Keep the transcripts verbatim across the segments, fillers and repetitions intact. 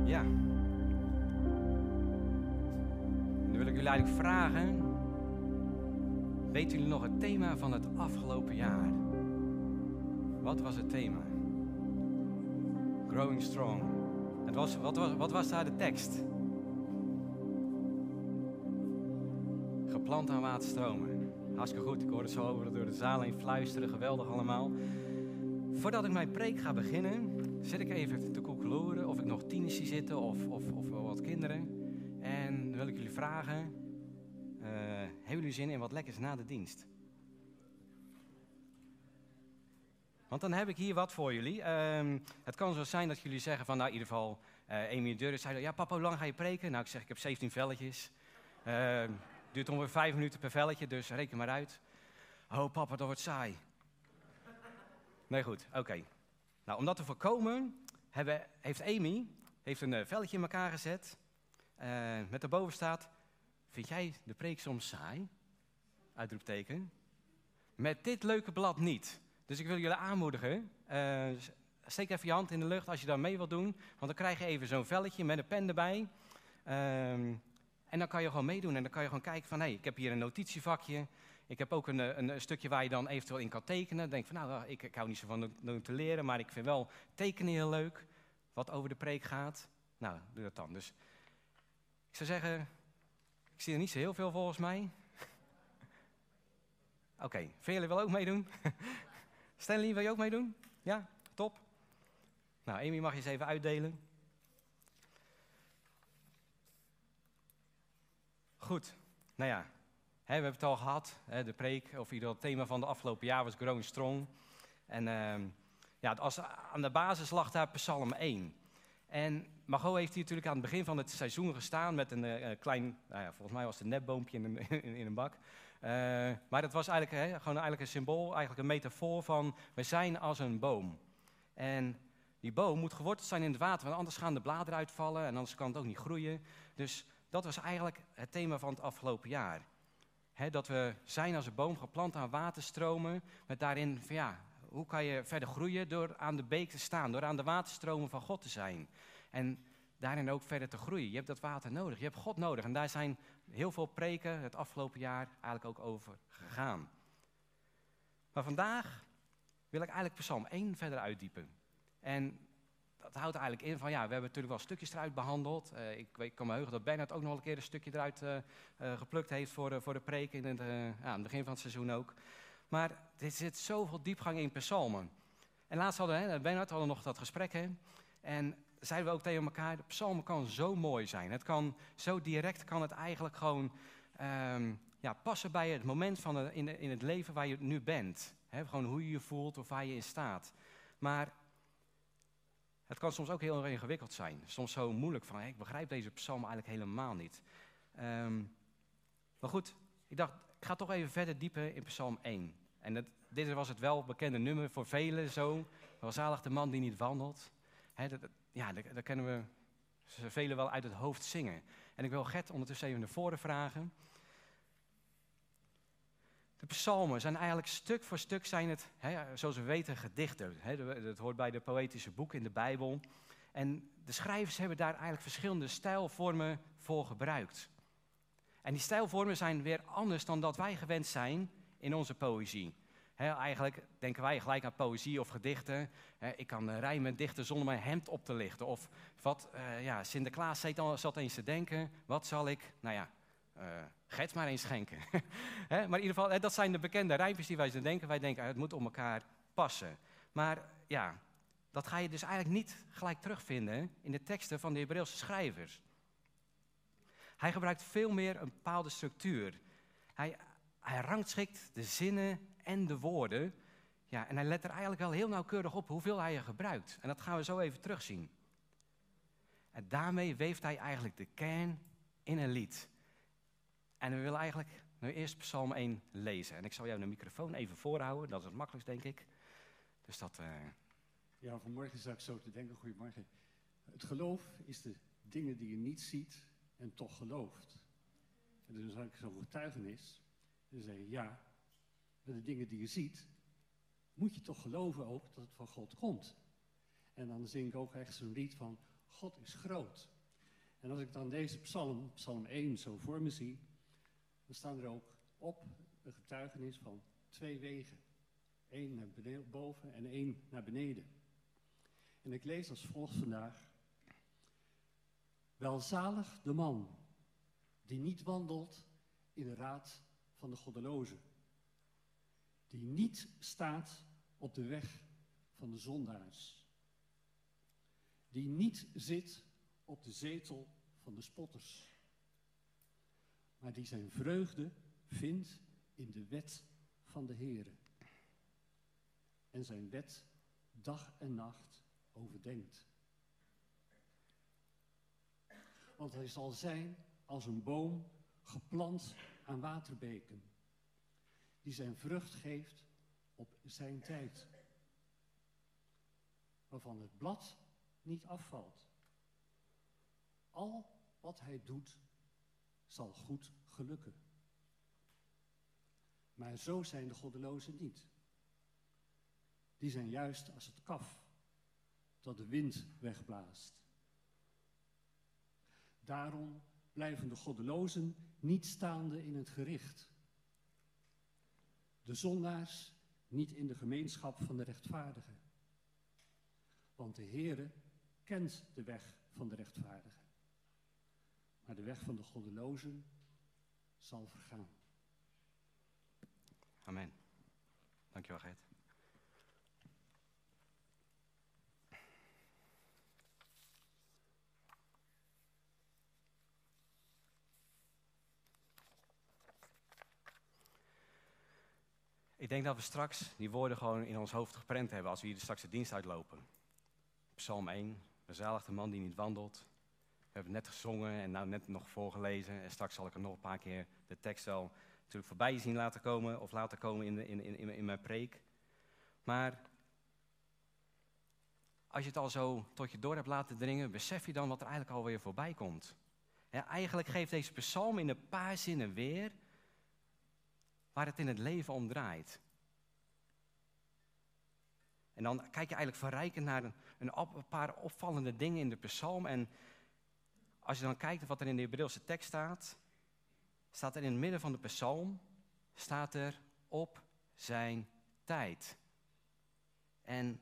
Ja. En dan wil ik jullie eigenlijk vragen, weten jullie nog het thema van het afgelopen jaar? Wat was het thema? Growing Strong. Het was, wat, was, wat was daar de tekst? Geplant aan waterstromen. Hartstikke goed, ik hoor het zo over door de zaal heen fluisteren, geweldig allemaal. Voordat ik mijn preek ga beginnen, zit ik even te koekeloeren of ik nog tieners zie zitten of, of, of wat kinderen. En dan wil ik jullie vragen, uh, hebben jullie zin in wat lekkers na de dienst? Want dan heb ik hier wat voor jullie. Um, het kan zo zijn dat jullie zeggen van, nou in ieder geval, uh, Amy en Dörris zeiden, ja papa, hoe lang ga je preken? Nou, ik zeg, ik heb zeventien velletjes. Uh, duurt ongeveer vijf minuten per velletje, dus reken maar uit. Oh papa, dat wordt saai. Nee, goed, oké. Okay. Nou, om dat te voorkomen, hebben, heeft Amy heeft een uh, velletje in elkaar gezet. Uh, met daarboven staat, vind jij de preek soms saai? Uitroepteken. Met dit leuke blad niet. Dus ik wil jullie aanmoedigen, uh, steek even je hand in de lucht als je daar mee wilt doen. Want dan krijg je even zo'n velletje met een pen erbij. Um, en dan kan je gewoon meedoen en dan kan je gewoon kijken van, hé, hey, ik heb hier een notitievakje. Ik heb ook een, een, een stukje waar je dan eventueel in kan tekenen. Denk van, nou, ik, ik hou niet zo van notuleren, maar ik vind wel tekenen heel leuk. Wat over de preek gaat. Nou, doe dat dan. Dus ik zou zeggen, ik zie er niet zo heel veel volgens mij. Oké, okay. Vind jullie wel ook meedoen? Stanley, wil je ook meedoen? Ja, top. Nou, Amy mag je eens even uitdelen. Goed, nou ja, hè, we hebben het al gehad, hè, de preek, of ieder het thema van de afgelopen jaar was Growing Strong. En uh, ja, als, aan de basis lag daar Psalm één. En Margot heeft hier natuurlijk aan het begin van het seizoen gestaan met een uh, klein, nou ja, volgens mij was het een nepboompje in een, in, in een bak. Uh, maar dat was eigenlijk, hè, gewoon eigenlijk een symbool, eigenlijk een metafoor van, we zijn als een boom. En die boom moet geworteld zijn in het water, want anders gaan de bladeren uitvallen en anders kan het ook niet groeien. Dus dat was eigenlijk het thema van het afgelopen jaar. He, dat we zijn als een boom geplant aan waterstromen, met daarin van ja, hoe kan je verder groeien door aan de beek te staan, door aan de waterstromen van God te zijn. En daarin ook verder te groeien. Je hebt dat water nodig, je hebt God nodig. En daar zijn heel veel preken het afgelopen jaar eigenlijk ook over gegaan. Maar vandaag wil ik eigenlijk Psalm één verder uitdiepen. En dat houdt eigenlijk in van, ja, we hebben natuurlijk wel stukjes eruit behandeld. Uh, ik, ik kan me heugen dat Bernhard ook nog een keer een stukje eruit uh, uh, geplukt heeft voor de, voor de preek in het, uh, ja, aan het begin van het seizoen ook. Maar er zit zoveel diepgang in psalmen. En laatst hadden we, Bernhard, hadden we nog dat gesprek, hè. En zeiden we ook tegen elkaar, de psalmen kan zo mooi zijn. Het kan zo direct, kan het eigenlijk gewoon um, ja, passen bij het moment van de, in, de, in het leven waar je nu bent. Hè, gewoon hoe je je voelt of waar je in staat. Maar het kan soms ook heel ingewikkeld zijn. Soms zo moeilijk van, hé, ik begrijp deze psalm eigenlijk helemaal niet. Um, maar goed, ik dacht, ik ga toch even verder diepen in psalm één. En dat, dit was het wel bekende nummer voor velen zo. Welzalig de man die niet wandelt. He, dat, ja, dat, dat kennen we velen wel uit het hoofd zingen. En ik wil Gert ondertussen even naar voren vragen. De psalmen zijn eigenlijk stuk voor stuk zijn het, hè, zoals we weten, gedichten. Hè, dat hoort bij de poëtische boeken in de Bijbel. En de schrijvers hebben daar eigenlijk verschillende stijlvormen voor gebruikt. En die stijlvormen zijn weer anders dan dat wij gewend zijn in onze poëzie. Hè, eigenlijk denken wij gelijk aan poëzie of gedichten. Hè, ik kan uh, rijmen dichten zonder mijn hemd op te lichten. Of wat, uh, ja, Sinterklaas zat eens te denken, wat zal ik, nou ja, Uh, Gert maar eens schenken. He, maar in ieder geval, dat zijn de bekende rijmpjes die wij zo denken. Wij denken, het moet op elkaar passen. Maar ja, dat ga je dus eigenlijk niet gelijk terugvinden in de teksten van de Hebreeuwse schrijvers. Hij gebruikt veel meer een bepaalde structuur. Hij, hij rangschikt de zinnen en de woorden. Ja, en hij let er eigenlijk wel heel nauwkeurig op hoeveel hij er gebruikt. En dat gaan we zo even terugzien. En daarmee weeft hij eigenlijk de kern in een lied. En we willen eigenlijk nu eerst Psalm één lezen. En ik zal jou de microfoon even voorhouden, dat is het makkelijkst, denk ik. Dus dat... Uh... Ja, vanmorgen zat ik zo te denken, goedemorgen. Het geloof is de dingen die je niet ziet en toch gelooft. En dan zag ik zo'n getuigenis. En dan zei je, ja, met de dingen die je ziet, moet je toch geloven ook dat het van God komt. En dan zing ik ook echt zo'n lied van, God is groot. En als ik dan deze psalm, psalm één, zo voor me zie, dan staan er ook op een getuigenis van twee wegen. Eén naar beneden, boven en één naar beneden. En ik lees als volgt vandaag. Welzalig de man die niet wandelt in de raad van de goddelozen. Die niet staat op de weg van de zondaars. Die niet zit op de zetel van de spotters. Maar die zijn vreugde vindt in de wet van de Heere. En zijn wet dag en nacht overdenkt. Want hij zal zijn als een boom geplant aan waterbeken, die zijn vrucht geeft op zijn tijd, waarvan het blad niet afvalt. Al wat hij doet, zal goed gelukken. Maar zo zijn de goddelozen niet. Die zijn juist als het kaf dat de wind wegblaast. Daarom blijven de goddelozen niet staande in het gericht. De zondaars niet in de gemeenschap van de rechtvaardigen. Want de Heere kent de weg van de rechtvaardigen. Maar de weg van de goddelozen zal vergaan. Amen. Dankjewel, Gert. Ik denk dat we straks die woorden gewoon in ons hoofd geprent hebben als we hier straks de dienst uitlopen. Psalm één, bezalig de man die niet wandelt. We hebben het net gezongen en nou net nog voorgelezen. En straks zal ik er nog een paar keer de tekst wel natuurlijk voorbij zien laten komen of laten komen in, de, in, in, in mijn preek. Maar als je het al zo tot je door hebt laten dringen, besef je dan wat er eigenlijk alweer voorbij komt. Ja, eigenlijk geeft deze psalm in een paar zinnen weer waar het in het leven om draait. En dan kijk je eigenlijk verrijkend naar een, een, op, een paar opvallende dingen in de psalm. En als je dan kijkt wat er in de Hebreeuwse tekst staat, staat er in het midden van de psalm, staat er op zijn tijd. En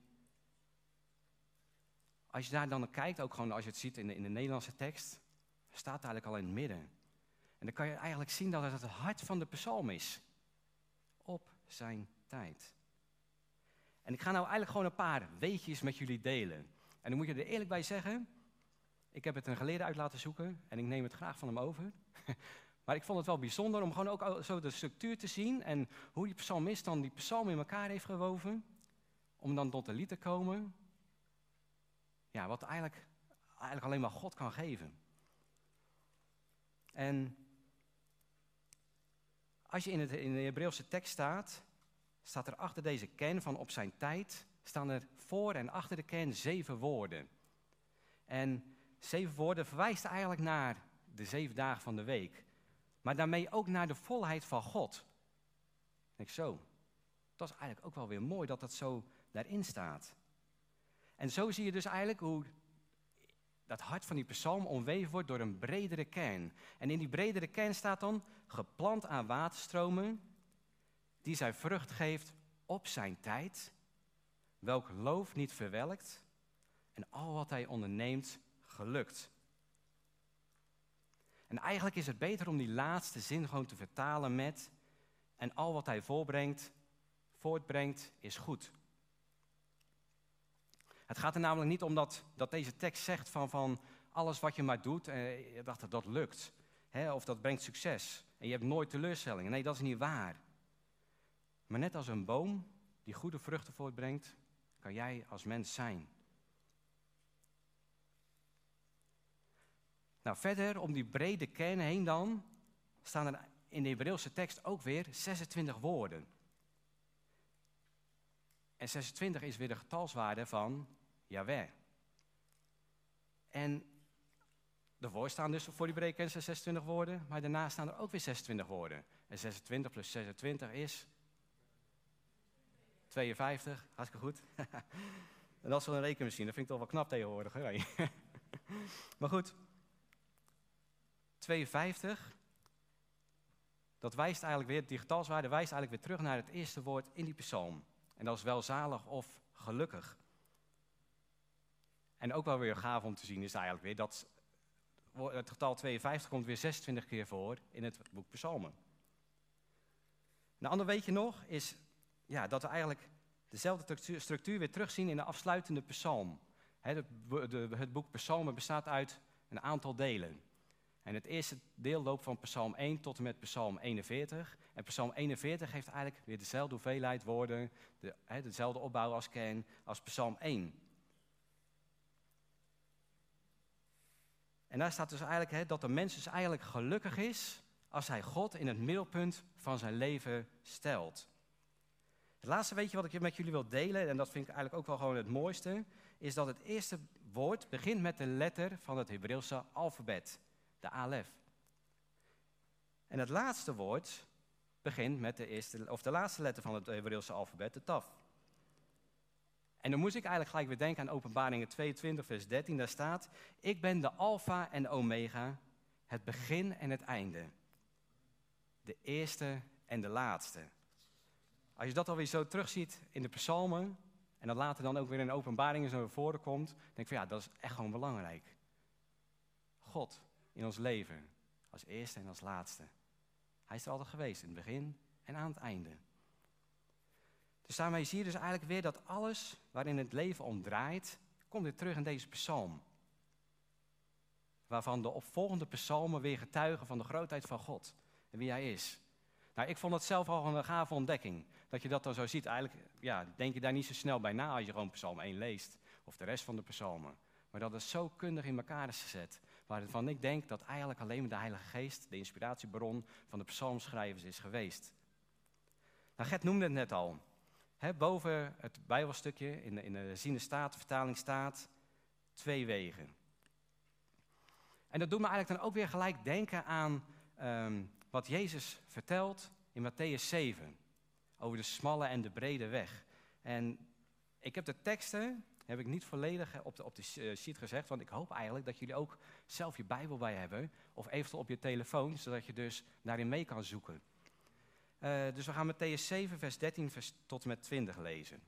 als je daar dan naar kijkt, ook gewoon als je het ziet in de, in de Nederlandse tekst, staat het eigenlijk al in het midden. En dan kan je eigenlijk zien dat het het hart van de psalm is. Op zijn tijd. En ik ga nou eigenlijk gewoon een paar weetjes met jullie delen. En dan moet je er eerlijk bij zeggen, ik heb het een geleerde uit laten zoeken en ik neem het graag van hem over. Maar ik vond het wel bijzonder om gewoon ook zo de structuur te zien en hoe die psalmist dan die psalm in elkaar heeft gewoven. Om dan tot een lied te komen. Ja, wat eigenlijk, eigenlijk alleen maar God kan geven. En als je in, het, in de Hebreeuwse tekst staat, staat er achter deze kern van op zijn tijd, staan er voor en achter de kern zeven woorden. En zeven woorden verwijst eigenlijk naar de zeven dagen van de week. Maar daarmee ook naar de volheid van God. Ik zo, dat is eigenlijk ook wel weer mooi dat dat zo daarin staat. En zo zie je dus eigenlijk hoe dat hart van die psalm omweven wordt door een bredere kern. En in die bredere kern staat dan geplant aan waterstromen, die zijn vrucht geeft op zijn tijd, welk loof niet verwelkt en al wat hij onderneemt gelukt. En eigenlijk is het beter om die laatste zin gewoon te vertalen met en al wat hij voorbrengt, voortbrengt is goed. Het gaat er namelijk niet om dat, dat deze tekst zegt van, van alles wat je maar doet, eh, je dacht dat dat lukt. Hè, of dat brengt succes. En je hebt nooit teleurstellingen. Nee, dat is niet waar. Maar net als een boom die goede vruchten voortbrengt, kan jij als mens zijn. Nou, verder om die brede kern heen dan, staan er in de Hebreeuwse tekst ook weer zesentwintig woorden. En zesentwintig is weer de getalswaarde van Jahweh. En ervoor staan dus voor die brede kern zesentwintig woorden, maar daarna staan er ook weer zesentwintig woorden. En zesentwintig plus zesentwintig is tweeënvijftig, hartstikke goed. En dat is wel een rekenmachine, dat vind ik toch wel knap tegenwoordig. Hè? Maar goed, tweeënvijftig, dat wijst eigenlijk weer, die getalswaarde wijst eigenlijk weer terug naar het eerste woord in die psalm. En dat is welzalig of gelukkig. En ook wel weer gaaf om te zien is eigenlijk weer dat het getal tweeënvijftig komt weer zesentwintig keer voor in het boek Psalmen. Een ander weetje nog is ja, dat we eigenlijk dezelfde structuur weer terugzien in de afsluitende psalm. Het, de, het boek Psalmen bestaat uit een aantal delen. En het eerste deel loopt van Psalm één tot en met Psalm eenenveertig. En Psalm eenenveertig heeft eigenlijk weer dezelfde hoeveelheid woorden, de, he, dezelfde opbouw als kern als Psalm één. En daar staat dus eigenlijk he, dat de mens dus eigenlijk gelukkig is als hij God in het middelpunt van zijn leven stelt. Het laatste weetje wat ik met jullie wil delen, en dat vind ik eigenlijk ook wel gewoon het mooiste, is dat het eerste woord begint met de letter van het Hebreeuwse alfabet, de alef. En het laatste woord begint met de, eerste, of de laatste letter van het Hebreeuwse alfabet, de taf. En dan moest ik eigenlijk gelijk weer denken aan Openbaringen tweeëntwintig, vers dertien. Daar staat, ik ben de alfa en de omega, het begin en het einde. De eerste en de laatste. Als je dat alweer zo terugziet in de psalmen, en dat later dan ook weer in Openbaringen zo naar voren komt, denk ik van ja, dat is echt gewoon belangrijk. God in ons leven, als eerste en als laatste. Hij is er altijd geweest, in het begin en aan het einde. Dus daarmee zie je dus eigenlijk weer dat alles waarin het leven om draait, komt weer terug in deze psalm. Waarvan de opvolgende psalmen weer getuigen van de grootheid van God en wie hij is. Nou, ik vond het zelf al een gave ontdekking. Dat je dat dan zo ziet. Eigenlijk ja, denk je daar niet zo snel bij na als je gewoon psalm één leest. Of de rest van de psalmen. Maar dat is zo kundig in elkaar is gezet. Waarvan ik denk dat eigenlijk alleen maar de Heilige Geest de inspiratiebron van de psalmschrijvers is geweest. Nou, Gert noemde het net al. He, boven het Bijbelstukje in de, in de ziende staat, de vertaling staat, twee wegen. En dat doet me eigenlijk dan ook weer gelijk denken aan um, wat Jezus vertelt in Matthäus zeven. Over de smalle en de brede weg. En ik heb de teksten, heb ik niet volledig op de, op de sheet gezegd, want ik hoop eigenlijk dat jullie ook zelf je Bijbel bij hebben. Of eventueel op je telefoon, zodat je dus daarin mee kan zoeken. Uh, dus we gaan Matthäus zeven, vers dertien vers tot en met twintig lezen.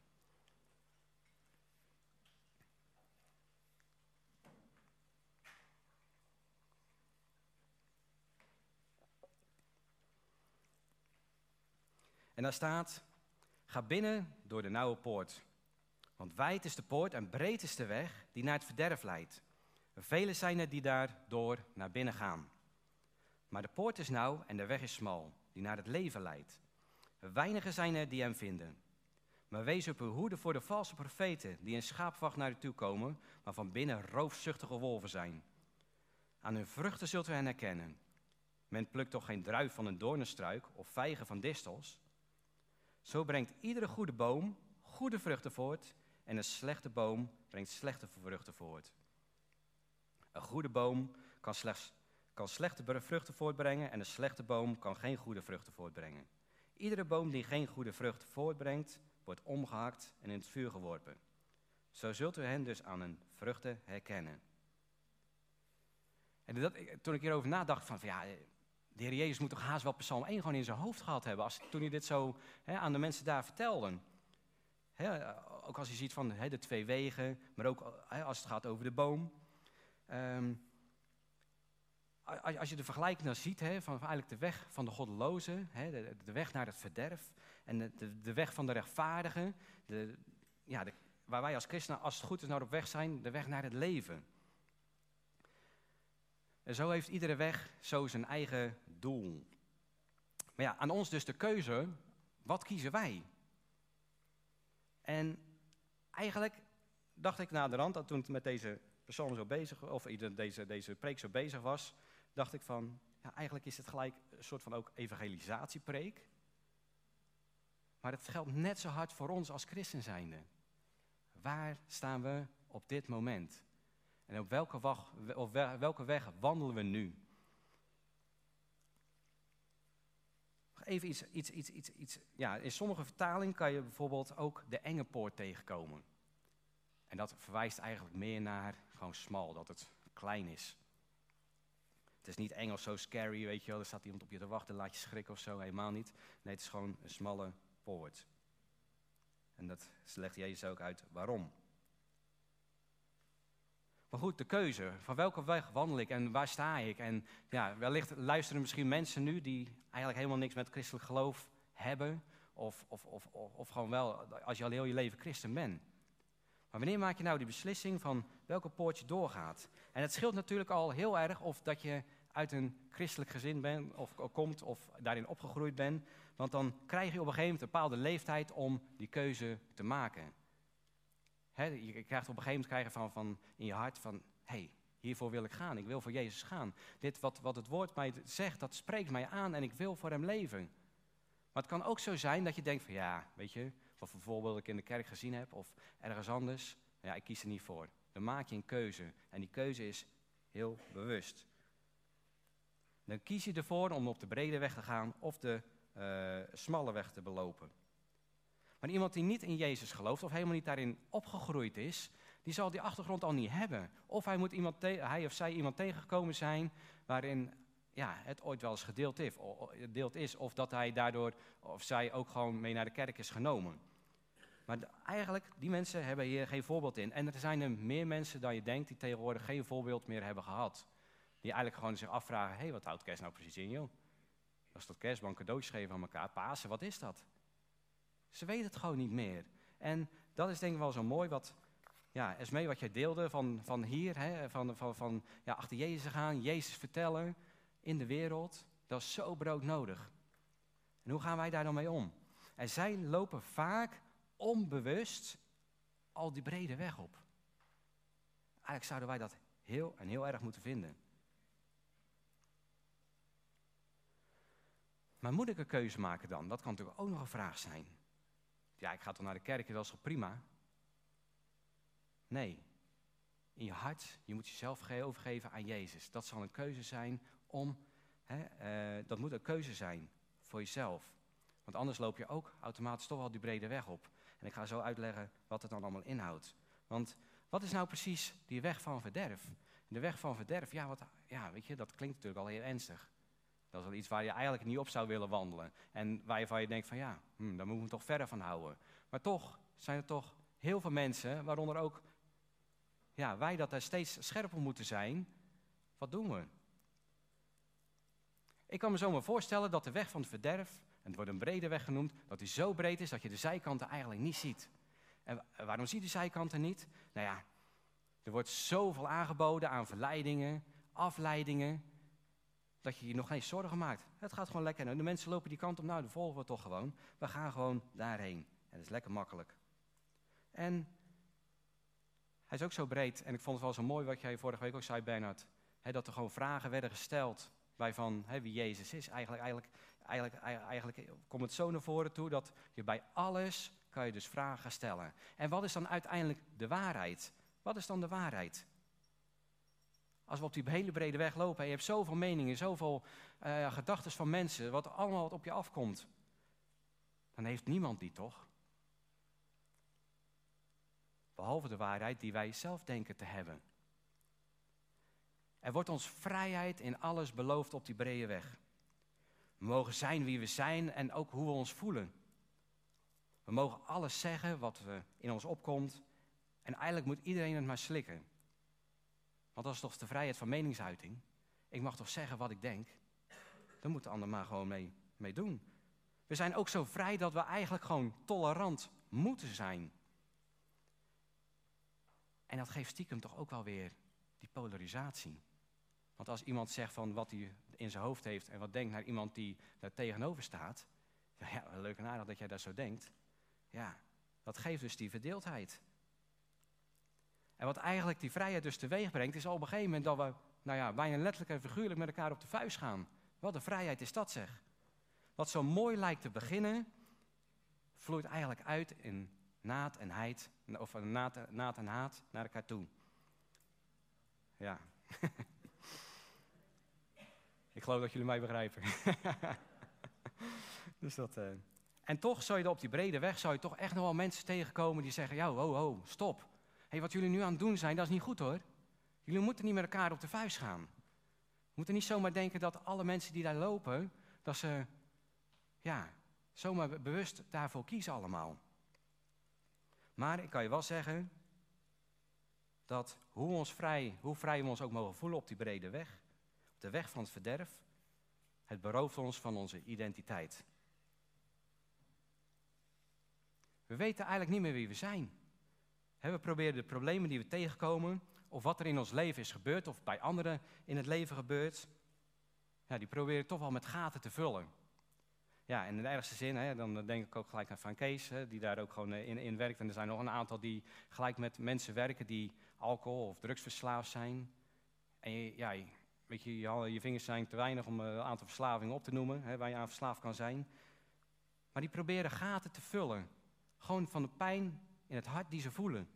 En daar staat, ga binnen door de nauwe poort. Want wijd is de poort en breed is de weg die naar het verderf leidt. Velen zijn er die daardoor naar binnen gaan. Maar de poort is nauw en de weg is smal, die naar het leven leidt. Weinigen zijn er die hem vinden. Maar wees op uw hoede voor de valse profeten die in schaapvacht naar u toe komen, maar van binnen roofzuchtige wolven zijn. Aan hun vruchten zult u hen herkennen. Men plukt toch geen druif van een doornenstruik of vijgen van distels? Zo brengt iedere goede boom goede vruchten voort en een slechte boom brengt slechte vruchten voort. Een goede boom kan, slechts, kan slechte vruchten voortbrengen en een slechte boom kan geen goede vruchten voortbrengen. Iedere boom die geen goede vrucht voortbrengt, wordt omgehakt en in het vuur geworpen. Zo zult u hen dus aan hun vruchten herkennen. En dat, toen ik hierover nadacht, van, van ja, de Heer Jezus moet toch haast wel Psalm één gewoon in zijn hoofd gehad hebben, als, toen hij dit zo he, aan de mensen daar vertelde. He, ook als je ziet van he, de twee wegen, maar ook he, als het gaat over de boom. Um, als je de vergelijking dan ziet he, van eigenlijk de weg van de goddeloze, he, de, de weg naar het verderf en de, de, de weg van de rechtvaardigen, de, ja, de, waar wij als christenen, als het goed is, naar op weg zijn, de weg naar het leven. En zo heeft iedere weg zo zijn eigen doel. Maar ja, aan ons dus de keuze, wat kiezen wij? En eigenlijk dacht ik naderhand, dat toen ik met deze persoon zo bezig, of deze, deze preek zo bezig was, dacht ik van, ja, eigenlijk is het gelijk een soort van ook evangelisatiepreek. Maar het geldt net zo hard voor ons als christen zijnde. Waar staan we op dit moment? En op welke, weg, op welke weg wandelen we nu? Even iets, iets, iets, iets, iets. Ja, in sommige vertalingen kan je bijvoorbeeld ook de enge poort tegenkomen. En dat verwijst eigenlijk meer naar gewoon smal, dat het klein is. Het is niet eng of zo scary, weet je wel. Er staat iemand op je te wachten, laat je schrikken of zo. Helemaal niet. Nee, het is gewoon een smalle poort. En dat legt Jezus ook uit waarom. Maar goed, de keuze. Van welke weg wandel ik en waar sta ik? En ja, wellicht luisteren misschien mensen nu die eigenlijk helemaal niks met christelijk geloof hebben. Of, of, of, of, of gewoon wel, als je al heel je leven christen bent. Maar wanneer maak je nou die beslissing van welke poort je doorgaat? En het scheelt natuurlijk al heel erg of dat je uit een christelijk gezin bent, of, of komt, of daarin opgegroeid bent. Want dan krijg je op een gegeven moment een bepaalde leeftijd om die keuze te maken. He, je krijgt op een gegeven moment krijgen van, van in je hart van, hé, hey, hiervoor wil ik gaan. Ik wil voor Jezus gaan. Dit wat, wat het woord mij zegt, dat spreekt mij aan en ik wil voor hem leven. Maar het kan ook zo zijn dat je denkt van, ja, weet je, wat voor voorbeeld ik in de kerk gezien heb of ergens anders. Ja, ik kies er niet voor. Dan maak je een keuze. En die keuze is heel bewust. Dan kies je ervoor om op de brede weg te gaan of de uh, smalle weg te belopen. Maar iemand die niet in Jezus gelooft of helemaal niet daarin opgegroeid is, die zal die achtergrond al niet hebben. Of hij, moet iemand te- hij of zij iemand tegengekomen zijn waarin ja, het ooit wel eens gedeeld is, gedeeld is. Of dat hij daardoor of zij ook gewoon mee naar de kerk is genomen. Maar de, eigenlijk, die mensen hebben hier geen voorbeeld in. En er zijn er meer mensen dan je denkt die tegenwoordig geen voorbeeld meer hebben gehad. Die eigenlijk gewoon zich afvragen, hé, hey, wat houdt kerst nou precies in, joh? Dat is tot kerstbank cadeautjes geven aan elkaar. Pasen, wat is dat? Ze weten het gewoon niet meer. En dat is denk ik wel zo mooi wat, ja, Esmee, wat jij deelde van, van hier, hè, van, van, van ja, achter Jezus gaan, Jezus vertellen in de wereld. Dat is zo broodnodig. En hoe gaan wij daar dan mee om? En zij lopen vaak onbewust al die brede weg op. Eigenlijk zouden wij dat heel en heel erg moeten vinden. Maar moet ik een keuze maken dan? Dat kan natuurlijk ook nog een vraag zijn. Ja, ik ga toch naar de kerk, dat is toch prima? Nee. In je hart, je moet jezelf overgeven aan Jezus. Dat zal een keuze zijn om, hè, uh, dat moet een keuze zijn voor jezelf. Want anders loop je ook automatisch toch wel die brede weg op. En ik ga zo uitleggen wat het dan allemaal inhoudt. Want wat is nou precies die weg van verderf? De weg van verderf, ja, wat, ja weet je, dat klinkt natuurlijk al heel ernstig. Dat is wel iets waar je eigenlijk niet op zou willen wandelen. En waarvan je denkt van ja, hmm, daar moeten we toch verder van houden. Maar toch zijn er toch heel veel mensen, waaronder ook ja, wij dat daar steeds scherp op moeten zijn. Wat doen we? Ik kan me zo maar voorstellen dat de weg van het verderf, en het wordt een brede weg genoemd, dat die zo breed is dat je de zijkanten eigenlijk niet ziet. En waarom zie je de zijkanten niet? Nou ja, er wordt zoveel aangeboden aan verleidingen, afleidingen, dat je je nog geen zorgen maakt. Het gaat gewoon lekker. De mensen lopen die kant op, nou, dan volgen we toch gewoon. We gaan gewoon daarheen. En dat is lekker makkelijk. En hij is ook zo breed. En ik vond het wel zo mooi wat jij vorige week ook zei, Bernhard. He, dat er gewoon vragen werden gesteld bij van he, wie Jezus is. Eigenlijk, eigenlijk, eigenlijk, eigenlijk komt het zo naar voren toe dat je bij alles kan je dus vragen stellen. En wat is dan uiteindelijk de waarheid? Wat is dan de waarheid? Als we op die hele brede weg lopen en je hebt zoveel meningen, zoveel uh, gedachten van mensen, wat allemaal wat op je afkomt, dan heeft niemand die toch? Behalve de waarheid die wij zelf denken te hebben. Er wordt ons vrijheid in alles beloofd op die brede weg. We mogen zijn wie we zijn en ook hoe we ons voelen. We mogen alles zeggen wat uh, in ons opkomt en eigenlijk moet iedereen het maar slikken. Want dat is toch de vrijheid van meningsuiting? Ik mag toch zeggen wat ik denk? Daar moet de ander maar gewoon mee, mee doen. We zijn ook zo vrij dat we eigenlijk gewoon tolerant moeten zijn. En dat geeft stiekem toch ook wel weer die polarisatie. Want als iemand zegt van wat hij in zijn hoofd heeft en wat denkt naar iemand die daar tegenover staat. Ja, leuk en aardig dat jij dat zo denkt. Ja, dat geeft dus die verdeeldheid. En wat eigenlijk die vrijheid dus teweeg brengt, is al op een gegeven moment dat we, nou ja, bijna letterlijk en figuurlijk met elkaar op de vuist gaan. Wat een vrijheid is dat, zeg. Wat zo mooi lijkt te beginnen, vloeit eigenlijk uit in naad en heid, of naad, naad en haat naar elkaar toe. Ja. Ik geloof dat jullie mij begrijpen. Dus dat, uh... En toch zou je er op die brede weg, zou je toch echt nog wel mensen tegenkomen die zeggen, ja, ho, ho, stop. Hé, hey, wat jullie nu aan het doen zijn, dat is niet goed hoor. Jullie moeten niet met elkaar op de vuist gaan. We moeten niet zomaar denken dat alle mensen die daar lopen, dat ze ja, zomaar bewust daarvoor kiezen allemaal. Maar ik kan je wel zeggen dat hoe, ons vrij, hoe vrij we ons ook mogen voelen op die brede weg, op de weg van het verderf, het berooft ons van onze identiteit. We weten eigenlijk niet meer wie we zijn. We proberen de problemen die we tegenkomen, of wat er in ons leven is gebeurd, of bij anderen in het leven gebeurt, ja, die proberen toch wel met gaten te vullen. Ja, en in de ergste zin, hè, dan denk ik ook gelijk aan Van Kees, hè, die daar ook gewoon in, in werkt. En er zijn nog een aantal die gelijk met mensen werken die alcohol- of drugsverslaafd zijn. En je, ja, weet je, je, je vingers zijn te weinig om een aantal verslavingen op te noemen, hè, waar je aan verslaafd kan zijn. Maar die proberen gaten te vullen. Gewoon van de pijn in het hart die ze voelen.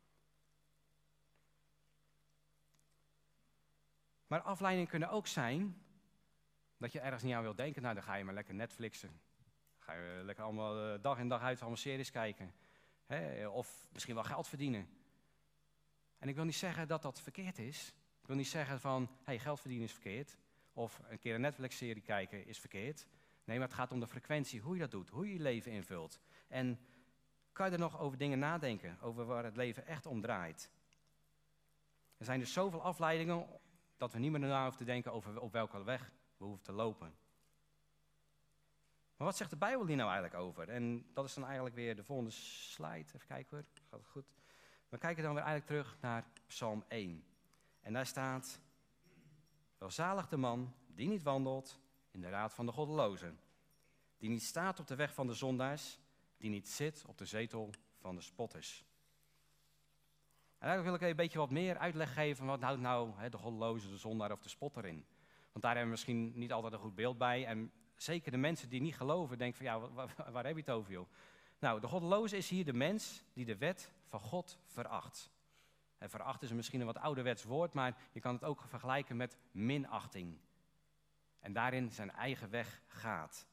Maar afleidingen kunnen ook zijn dat je ergens niet aan wilt denken. Nou, dan ga je maar lekker Netflixen. Dan ga je lekker allemaal uh, dag in dag uit allemaal series kijken. Hè? Of misschien wel geld verdienen. En ik wil niet zeggen dat dat verkeerd is. Ik wil niet zeggen van, hey, geld verdienen is verkeerd. Of een keer een Netflix-serie kijken is verkeerd. Nee, maar het gaat om de frequentie, hoe je dat doet, hoe je je leven invult. En kan je er nog over dingen nadenken, over waar het leven echt om draait. Er zijn dus zoveel afleidingen dat we niet meer na hoeven te denken over op welke weg we hoeven te lopen. Maar wat zegt de Bijbel hier nou eigenlijk over? En dat is dan eigenlijk weer de volgende slide. Even kijken hoor, gaat het goed? We kijken dan weer eigenlijk terug naar Psalm één. En daar staat: welzalig de man die niet wandelt in de raad van de goddelozen, die niet staat op de weg van de zondaars, die niet zit op de zetel van de spotters. En eigenlijk wil ik een beetje wat meer uitleg geven, wat houdt nou hè, de goddeloze, de zondaar of de spotter in. Want daar hebben we misschien niet altijd een goed beeld bij. En zeker de mensen die niet geloven, denken van ja, waar, waar heb je het over joh? Nou, de goddeloze is hier de mens die de wet van God veracht. En veracht is misschien een wat ouderwets woord, maar je kan het ook vergelijken met minachting. En daarin zijn eigen weg gaat.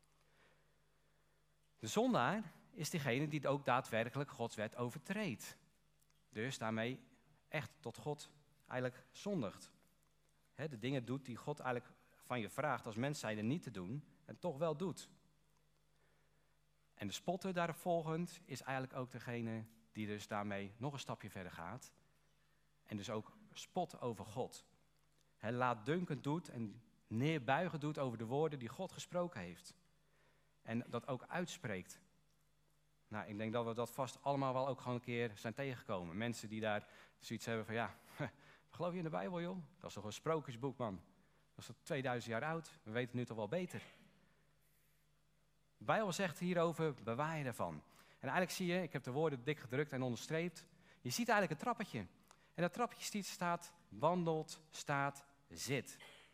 De zondaar is degene die ook daadwerkelijk Gods wet overtreedt. Dus daarmee echt tot God eigenlijk zondigt. He, de dingen doet die God eigenlijk van je vraagt als mens zijnde niet te doen en toch wel doet. En de spotter daaropvolgend is eigenlijk ook degene die dus daarmee nog een stapje verder gaat. En dus ook spot over God. He, laatdunkend doet en neerbuigen doet over de woorden die God gesproken heeft. En dat ook uitspreekt. Nou, ik denk dat we dat vast allemaal wel ook gewoon een keer zijn tegengekomen. Mensen die daar zoiets hebben van, ja, geloof je in de Bijbel, joh? Dat is toch een sprookjesboek, man. Dat is toch tweeduizend jaar oud? We weten het nu toch wel beter. De Bijbel zegt hierover, bewaar je ervan. En eigenlijk zie je, ik heb de woorden dik gedrukt en onderstreept. Je ziet eigenlijk een trappetje. En dat trappetje staat, wandelt, staat, zit.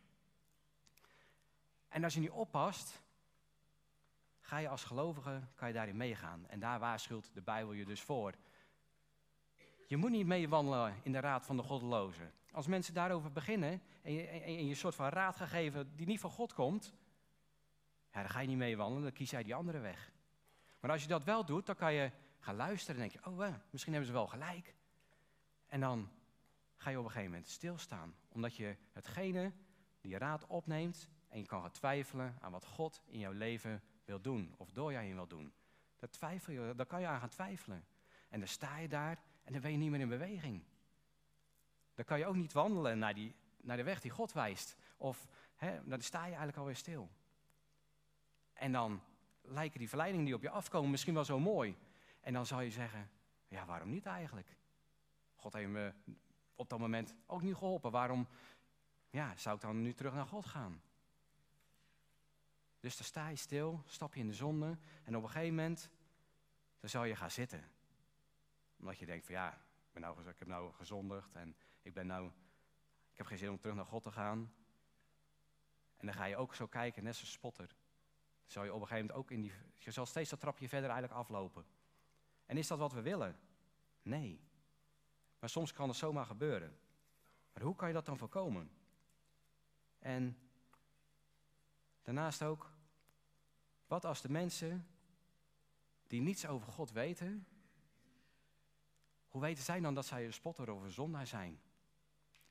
En als je niet oppast, ga je als gelovige, kan je daarin meegaan. En daar waarschuwt de Bijbel je dus voor. Je moet niet meewandelen in de raad van de goddelozen. Als mensen daarover beginnen en je, en je een soort van raad gaat geven die niet van God komt, ja, dan ga je niet meewandelen, dan kies jij die andere weg. Maar als je dat wel doet, dan kan je gaan luisteren en denk je, oh, eh, misschien hebben ze wel gelijk. En dan ga je op een gegeven moment stilstaan, omdat je hetgene die je raad opneemt en je kan gaan twijfelen aan wat God in jouw leven wil doen, of door jou heen wil doen. Daar, twijfel je, daar kan je aan gaan twijfelen. En dan sta je daar en dan ben je niet meer in beweging. Dan kan je ook niet wandelen naar, die, naar de weg die God wijst. Of hè, dan sta je eigenlijk alweer stil. En dan lijken die verleidingen die op je afkomen misschien wel zo mooi. En dan zal je zeggen, ja, waarom niet eigenlijk? God heeft me op dat moment ook niet geholpen. Waarom ja, zou ik dan nu terug naar God gaan? Dus dan sta je stil, stap je in de zonde en op een gegeven moment dan zal je gaan zitten. Omdat je denkt van ja, ik, ben nou, ik heb nou gezondigd en ik, ben nou, ik heb geen zin om terug naar God te gaan. En dan ga je ook zo kijken, net zoals spotter. Dan zal je op een gegeven moment ook in die, je zal steeds dat trapje verder eigenlijk aflopen. En is dat wat we willen? Nee. Maar soms kan het zomaar gebeuren. Maar hoe kan je dat dan voorkomen? En daarnaast ook, wat als de mensen die niets over God weten, hoe weten zij dan dat zij een spotter of een zondaar zijn?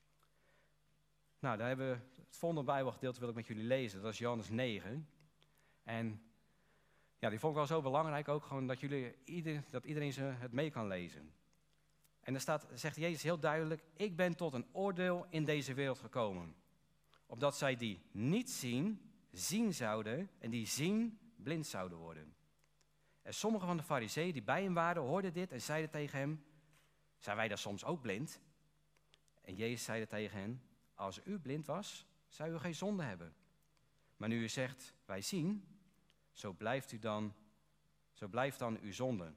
Nou, daar hebben we het volgende Bijbelgedeelte wil ik met jullie lezen. Dat is Johannes negen. En ja, die vond ik wel zo belangrijk ook, gewoon dat, jullie, ieder, dat iedereen ze het mee kan lezen. En daar staat, zegt Jezus heel duidelijk, ik ben tot een oordeel in deze wereld gekomen. Opdat zij die niet zien, zien zouden en die zien, blind zouden worden. En sommige van de farizeeën die bij hem waren, hoorden dit en zeiden tegen hem, zijn wij dan soms ook blind? En Jezus zeide tegen hen, als u blind was, zou u geen zonde hebben. Maar nu u zegt, wij zien, zo blijft u dan, zo blijft dan uw zonde.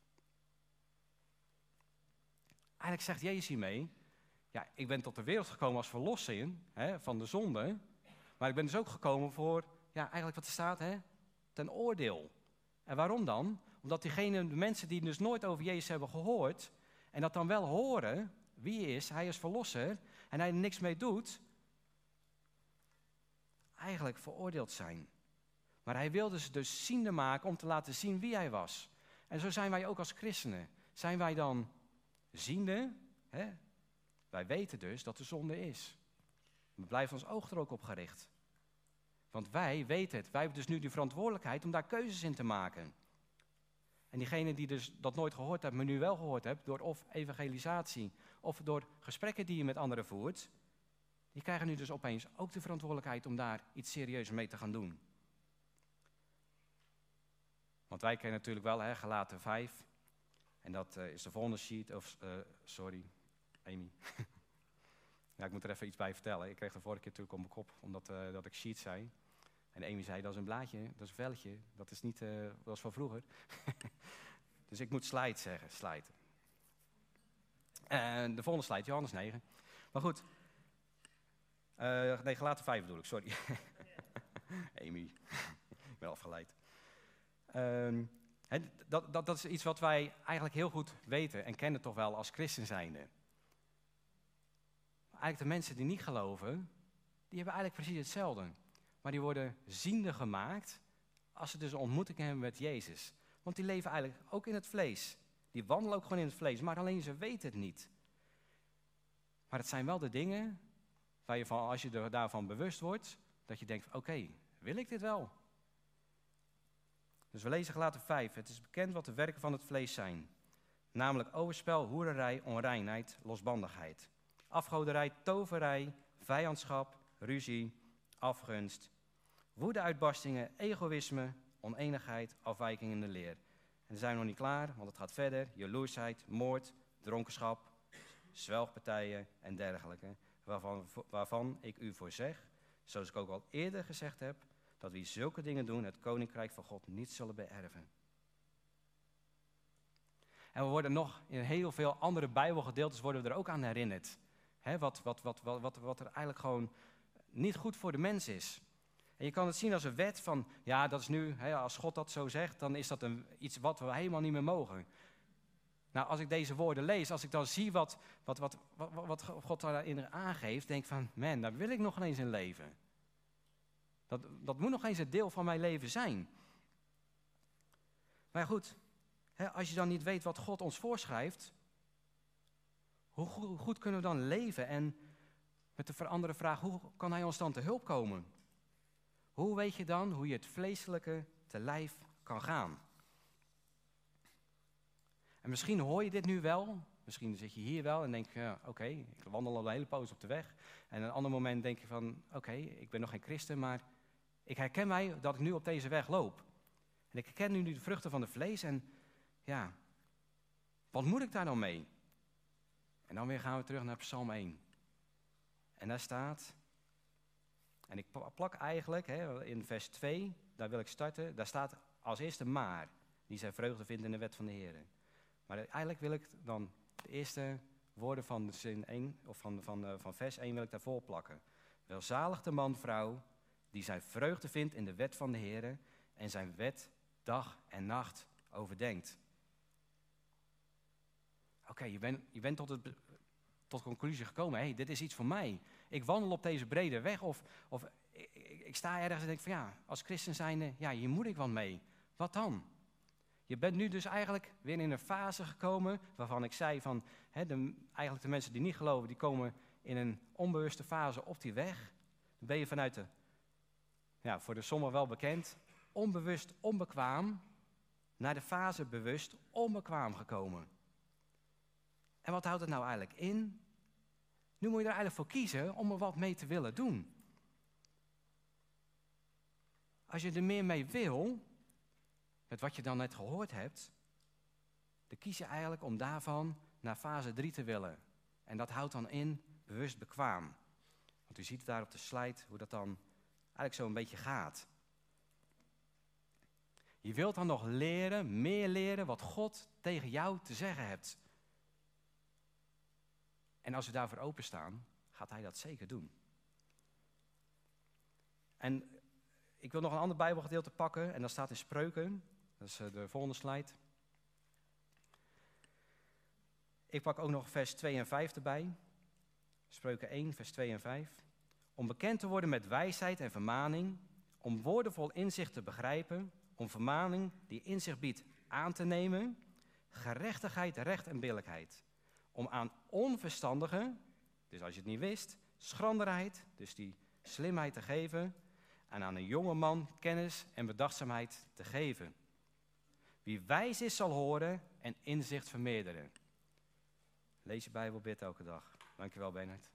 Eigenlijk zegt Jezus hiermee, ja, ik ben tot de wereld gekomen als verlosser hè, van de zonde. Maar ik ben dus ook gekomen voor, ja, eigenlijk wat er staat, hè, ten oordeel. En waarom dan? Omdat diegene, de mensen die dus nooit over Jezus hebben gehoord, en dat dan wel horen, wie hij is, hij is verlosser, en hij er niks mee doet, eigenlijk veroordeeld zijn. Maar hij wilde ze dus ziende maken om te laten zien wie hij was. En zo zijn wij ook als christenen. Zijn wij dan ziende? Hè? Wij weten dus dat er zonde is. We blijven ons oog er ook op gericht. Want wij weten het. Wij hebben dus nu de verantwoordelijkheid om daar keuzes in te maken. En diegene die dus dat nooit gehoord hebben, maar nu wel gehoord hebt, door of evangelisatie of door gesprekken die je met anderen voert, die krijgen nu dus opeens ook de verantwoordelijkheid om daar iets serieus mee te gaan doen. Want wij kennen natuurlijk wel, hè, Galaten vijf. En dat uh, is de volgende sheet. Of, uh, sorry, Amy. Ja, ik moet er even iets bij vertellen. Ik kreeg de vorige keer natuurlijk op mijn kop, omdat uh, dat ik sheet zei. En Amy zei, dat is een blaadje, dat is een velletje. Dat is niet, uh, dat was van vroeger. Dus ik moet slide zeggen, slide. En de volgende slide, Johannes negen. Maar goed. Uh, nee, Galaten vijf bedoel ik, sorry. Amy, ik ben afgeleid. Um, he, dat, dat, dat is iets wat wij eigenlijk heel goed weten en kennen toch wel als christen zijnde. Eigenlijk de mensen die niet geloven, die hebben eigenlijk precies hetzelfde. Maar die worden ziende gemaakt als ze dus een ontmoeting hebben met Jezus. Want die leven eigenlijk ook in het vlees. Die wandelen ook gewoon in het vlees, maar alleen ze weten het niet. Maar het zijn wel de dingen waar je van, als je er daarvan bewust wordt, dat je denkt, oké, okay, wil ik dit wel? Dus we lezen Galaten vijf. Het is bekend wat de werken van het vlees zijn. Namelijk overspel, hoererij, onreinheid, losbandigheid. Afgoderij, toverij, vijandschap, ruzie, afgunst. Woedeuitbarstingen, egoïsme, oneenigheid, afwijking in de leer. En we zijn nog niet klaar, want het gaat verder. Jaloersheid, moord, dronkenschap, zwelgpartijen en dergelijke. Waarvan, waarvan ik u voor zeg, zoals ik ook al eerder gezegd heb, dat wie zulke dingen doen, het koninkrijk van God niet zullen beërven. En we worden nog in heel veel andere Bijbelgedeeltes worden we er ook aan herinnerd. He, wat, wat, wat, wat, wat, wat er eigenlijk gewoon niet goed voor de mens is. En je kan het zien als een wet van, ja, dat is nu, he, als God dat zo zegt, dan is dat een, iets wat we helemaal niet meer mogen. Nou, als ik deze woorden lees, als ik dan zie wat, wat, wat, wat, wat God daarin aangeeft, denk ik van, man, daar wil ik nog eens in leven. Dat, dat moet nog eens een deel van mijn leven zijn. Maar goed, hè, als je dan niet weet wat God ons voorschrijft, hoe goed, hoe goed kunnen we dan leven? En met de andere vraag, hoe kan hij ons dan te hulp komen? Hoe weet je dan hoe je het vleeselijke te lijf kan gaan? En misschien hoor je dit nu wel, misschien zit je hier wel en denk je, ja, oké, okay, ik wandel al een hele poos op de weg. En een ander moment denk je van, oké, okay, ik ben nog geen christen, maar ik herken mij dat ik nu op deze weg loop. En ik herken nu de vruchten van het vlees en ja, wat moet ik daar dan mee? En dan weer gaan we terug naar Psalm één. En daar staat, en ik plak eigenlijk hè, in vers twee, daar wil ik starten, daar staat als eerste maar, die zijn vreugde vindt in de wet van de Heer. Maar eigenlijk wil ik dan de eerste woorden van de zin één, of van, van, van vers één wil ik daarvoor plakken. Welzalig de man, vrouw, die zijn vreugde vindt in de wet van de Heer en zijn wet dag en nacht overdenkt. Oké, okay, je bent je bent tot het tot conclusie gekomen, hé, hey, dit is iets voor mij. Ik wandel op deze brede weg of, of ik, ik, ik sta ergens en denk van ja, als christen zijnde, ja, hier moet ik wat mee. Wat dan? Je bent nu dus eigenlijk weer in een fase gekomen waarvan ik zei van, hè, de, eigenlijk de mensen die niet geloven, die komen in een onbewuste fase op die weg. Dan ben je vanuit de, ja, voor de sommigen wel bekend, onbewust onbekwaam naar de fase bewust onbekwaam gekomen. En wat houdt het nou eigenlijk in? Nu moet je er eigenlijk voor kiezen om er wat mee te willen doen. Als je er meer mee wil, met wat je dan net gehoord hebt, dan kies je eigenlijk om daarvan naar fase drie te willen. En dat houdt dan in bewust bekwaam. Want u ziet daar op de slide hoe dat dan eigenlijk zo een beetje gaat. Je wilt dan nog leren, meer leren wat God tegen jou te zeggen hebt. En als we daarvoor openstaan, gaat hij dat zeker doen. En ik wil nog een ander Bijbelgedeelte pakken en dat staat in Spreuken. Dat is de volgende slide. Ik pak ook nog vers twee en vijf erbij. Spreuken één, vers twee en vijf. Om bekend te worden met wijsheid en vermaning, om woordenvol inzicht te begrijpen, om vermaning die inzicht biedt aan te nemen, gerechtigheid, recht en billijkheid. Om aan onverstandigen, dus als je het niet wist, schranderheid, dus die slimheid te geven, en aan een jonge man kennis en bedachtzaamheid te geven. Wie wijs is zal horen en inzicht vermeerderen. Lees je Bijbel, bid elke dag. Dankjewel, Bernhard.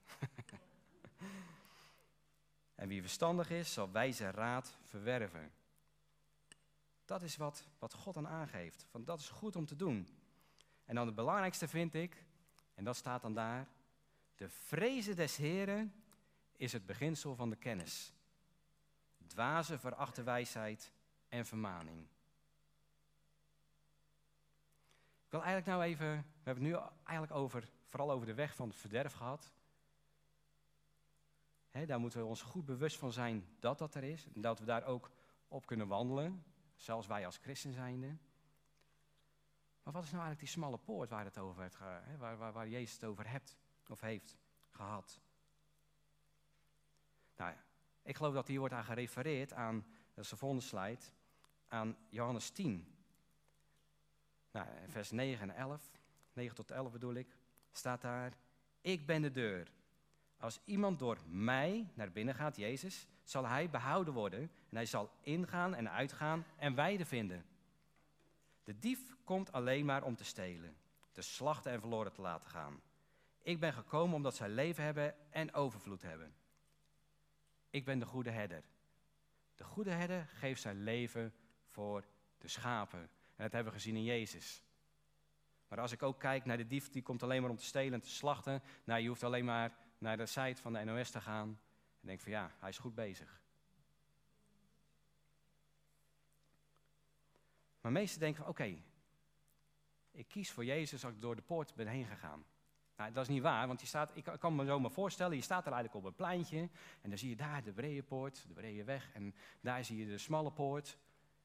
En wie verstandig is, zal wijze raad verwerven. Dat is wat, wat God dan aangeeft. Van dat is goed om te doen. En dan het belangrijkste vind ik, en dat staat dan daar, de vrezen des Heren is het beginsel van de kennis. Dwazen verachten wijsheid en vermaning. Ik wil eigenlijk nou even, we hebben het nu eigenlijk over, vooral over de weg van het verderf gehad. He, daar moeten we ons goed bewust van zijn dat dat er is. En dat we daar ook op kunnen wandelen. Zelfs wij als christen zijnde. Maar wat is nou eigenlijk die smalle poort waar, het over werd, he, waar, waar, waar Jezus het over hebt of heeft gehad? Nou, ik geloof dat hier wordt aan gerefereerd aan, dat is de volgende slide, aan Johannes tien. Nou, vers negen en elf, negen tot elf bedoel ik, staat daar, ik ben de deur. Als iemand door mij naar binnen gaat, Jezus, zal hij behouden worden en hij zal ingaan en uitgaan en weide vinden. De dief komt alleen maar om te stelen, te slachten en verloren te laten gaan. Ik ben gekomen omdat zij leven hebben en overvloed hebben. Ik ben de goede herder. De goede herder geeft zijn leven voor de schapen. En dat hebben we gezien in Jezus. Maar als ik ook kijk naar de dief, die komt alleen maar om te stelen en te slachten. Nou, je hoeft alleen maar naar de site van de N O S te gaan. En denk van ja, hij is goed bezig. Maar meesten denken van oké, okay, ik kies voor Jezus als ik door de poort ben heen gegaan. Nou, dat is niet waar, want je staat, ik kan me zo maar voorstellen, je staat er eigenlijk op een pleintje. En dan zie je daar de brede poort, de brede weg. En daar zie je de smalle poort.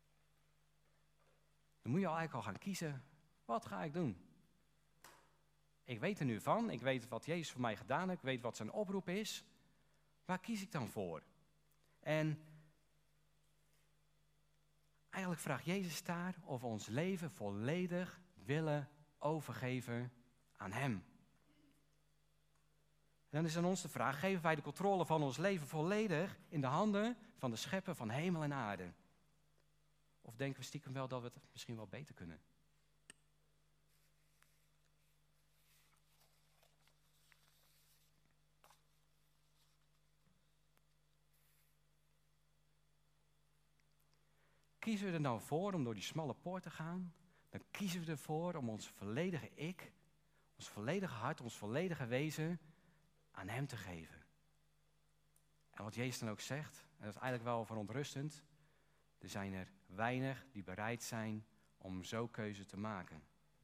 Dan moet je al eigenlijk al gaan kiezen, wat ga ik doen? Ik weet er nu van, ik weet wat Jezus voor mij gedaan heeft, ik weet wat zijn oproep is. Waar kies ik dan voor? En eigenlijk vraagt Jezus daar of we ons leven volledig willen overgeven aan hem. En dan is aan ons de vraag, geven wij de controle van ons leven volledig in de handen van de schepper van hemel en aarde? Of denken we stiekem wel dat we het misschien wel beter kunnen? Kiezen we er dan voor om door die smalle poort te gaan? Dan kiezen we ervoor om ons volledige ik, ons volledige hart, ons volledige wezen aan hem te geven. En wat Jezus dan ook zegt, en dat is eigenlijk wel verontrustend, er zijn er weinig die bereid zijn om zo'n keuze te maken.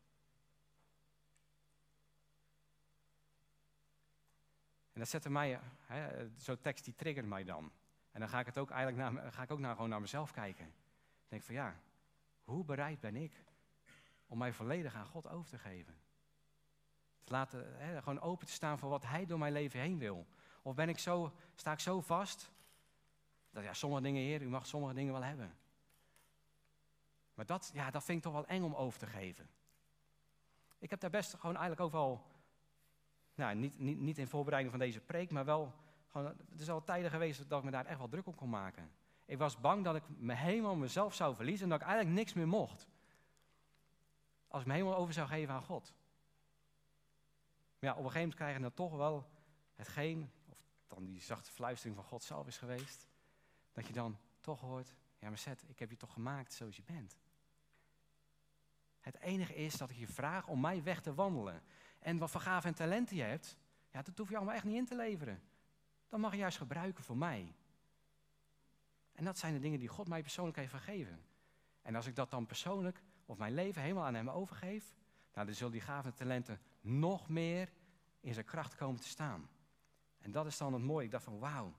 En dat zette mij, hè, zo'n tekst die triggert mij dan. En dan ga ik het ook eigenlijk naar, ga ik ook naar, gewoon naar mezelf kijken. Ik denk van ja, hoe bereid ben ik om mij volledig aan God over te geven? Te laten, hè, gewoon open te staan voor wat hij door mijn leven heen wil. Of ben ik zo, sta ik zo vast, dat ja, sommige dingen, Heer, u mag sommige dingen wel hebben. Maar dat, ja, dat vind ik toch wel eng om over te geven. Ik heb daar best gewoon eigenlijk ook wel nou, niet, niet, niet in voorbereiding van deze preek, maar wel, gewoon, er is al tijden geweest dat ik me daar echt wel druk op kon maken. Ik was bang dat ik me helemaal mezelf zou verliezen en dat ik eigenlijk niks meer mocht. Als ik me helemaal over zou geven aan God. Maar ja, op een gegeven moment krijg je dan toch wel hetgeen, of dan die zachte fluistering van God zelf is geweest, dat je dan toch hoort, ja maar Seth, ik heb je toch gemaakt zoals je bent. Het enige is dat ik je vraag om mij weg te wandelen. En wat voor gaven en talenten je hebt, ja, dat hoef je allemaal echt niet in te leveren. Dat mag je juist gebruiken voor mij. En dat zijn de dingen die God mij persoonlijk heeft gegeven. En als ik dat dan persoonlijk of mijn leven helemaal aan hem overgeef, nou, dan zullen die gaven en talenten nog meer in zijn kracht komen te staan. En dat is dan het mooie. Ik dacht van wauw.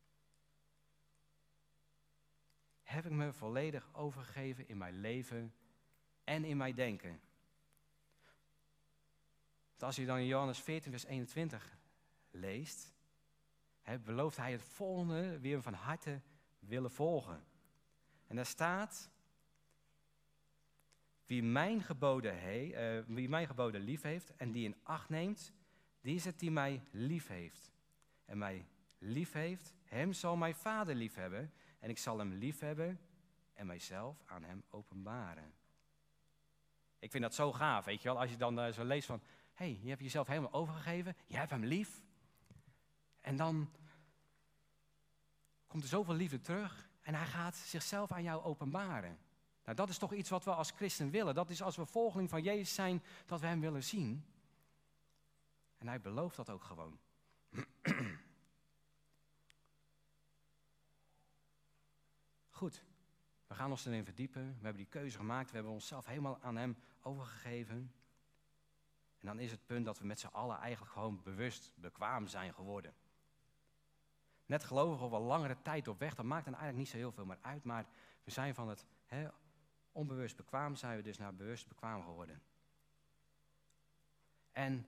Heb ik me volledig overgegeven in mijn leven en in mijn denken. Want als je dan in Johannes veertien vers eenentwintig leest, he, belooft hij het volgende weer van harte willen volgen. En daar staat, wie mijn geboden, he, uh, wie mijn geboden lief heeft en die in acht neemt, die is het die mij lief heeft. En mij lief heeft, hem zal mijn Vader lief hebben en ik zal hem lief hebben en mijzelf aan hem openbaren. Ik vind dat zo gaaf, weet je wel, als je dan uh, zo leest van, hé, hey, je hebt jezelf helemaal overgegeven, je hebt hem lief. En dan komt er zoveel liefde terug en hij gaat zichzelf aan jou openbaren. Nou, dat is toch iets wat we als christen willen. Dat is als we volgeling van Jezus zijn, dat we hem willen zien. En hij belooft dat ook gewoon. Goed, we gaan ons erin verdiepen. We hebben die keuze gemaakt. We hebben onszelf helemaal aan hem overgegeven. En dan is het punt dat we met z'n allen eigenlijk gewoon bewust bekwaam zijn geworden. Net gelovigen of al langere tijd op weg, dat maakt dan eigenlijk niet zo heel veel meer uit. Maar we zijn van het he, onbewust bekwaam, zijn we dus naar bewust bekwaam geworden. En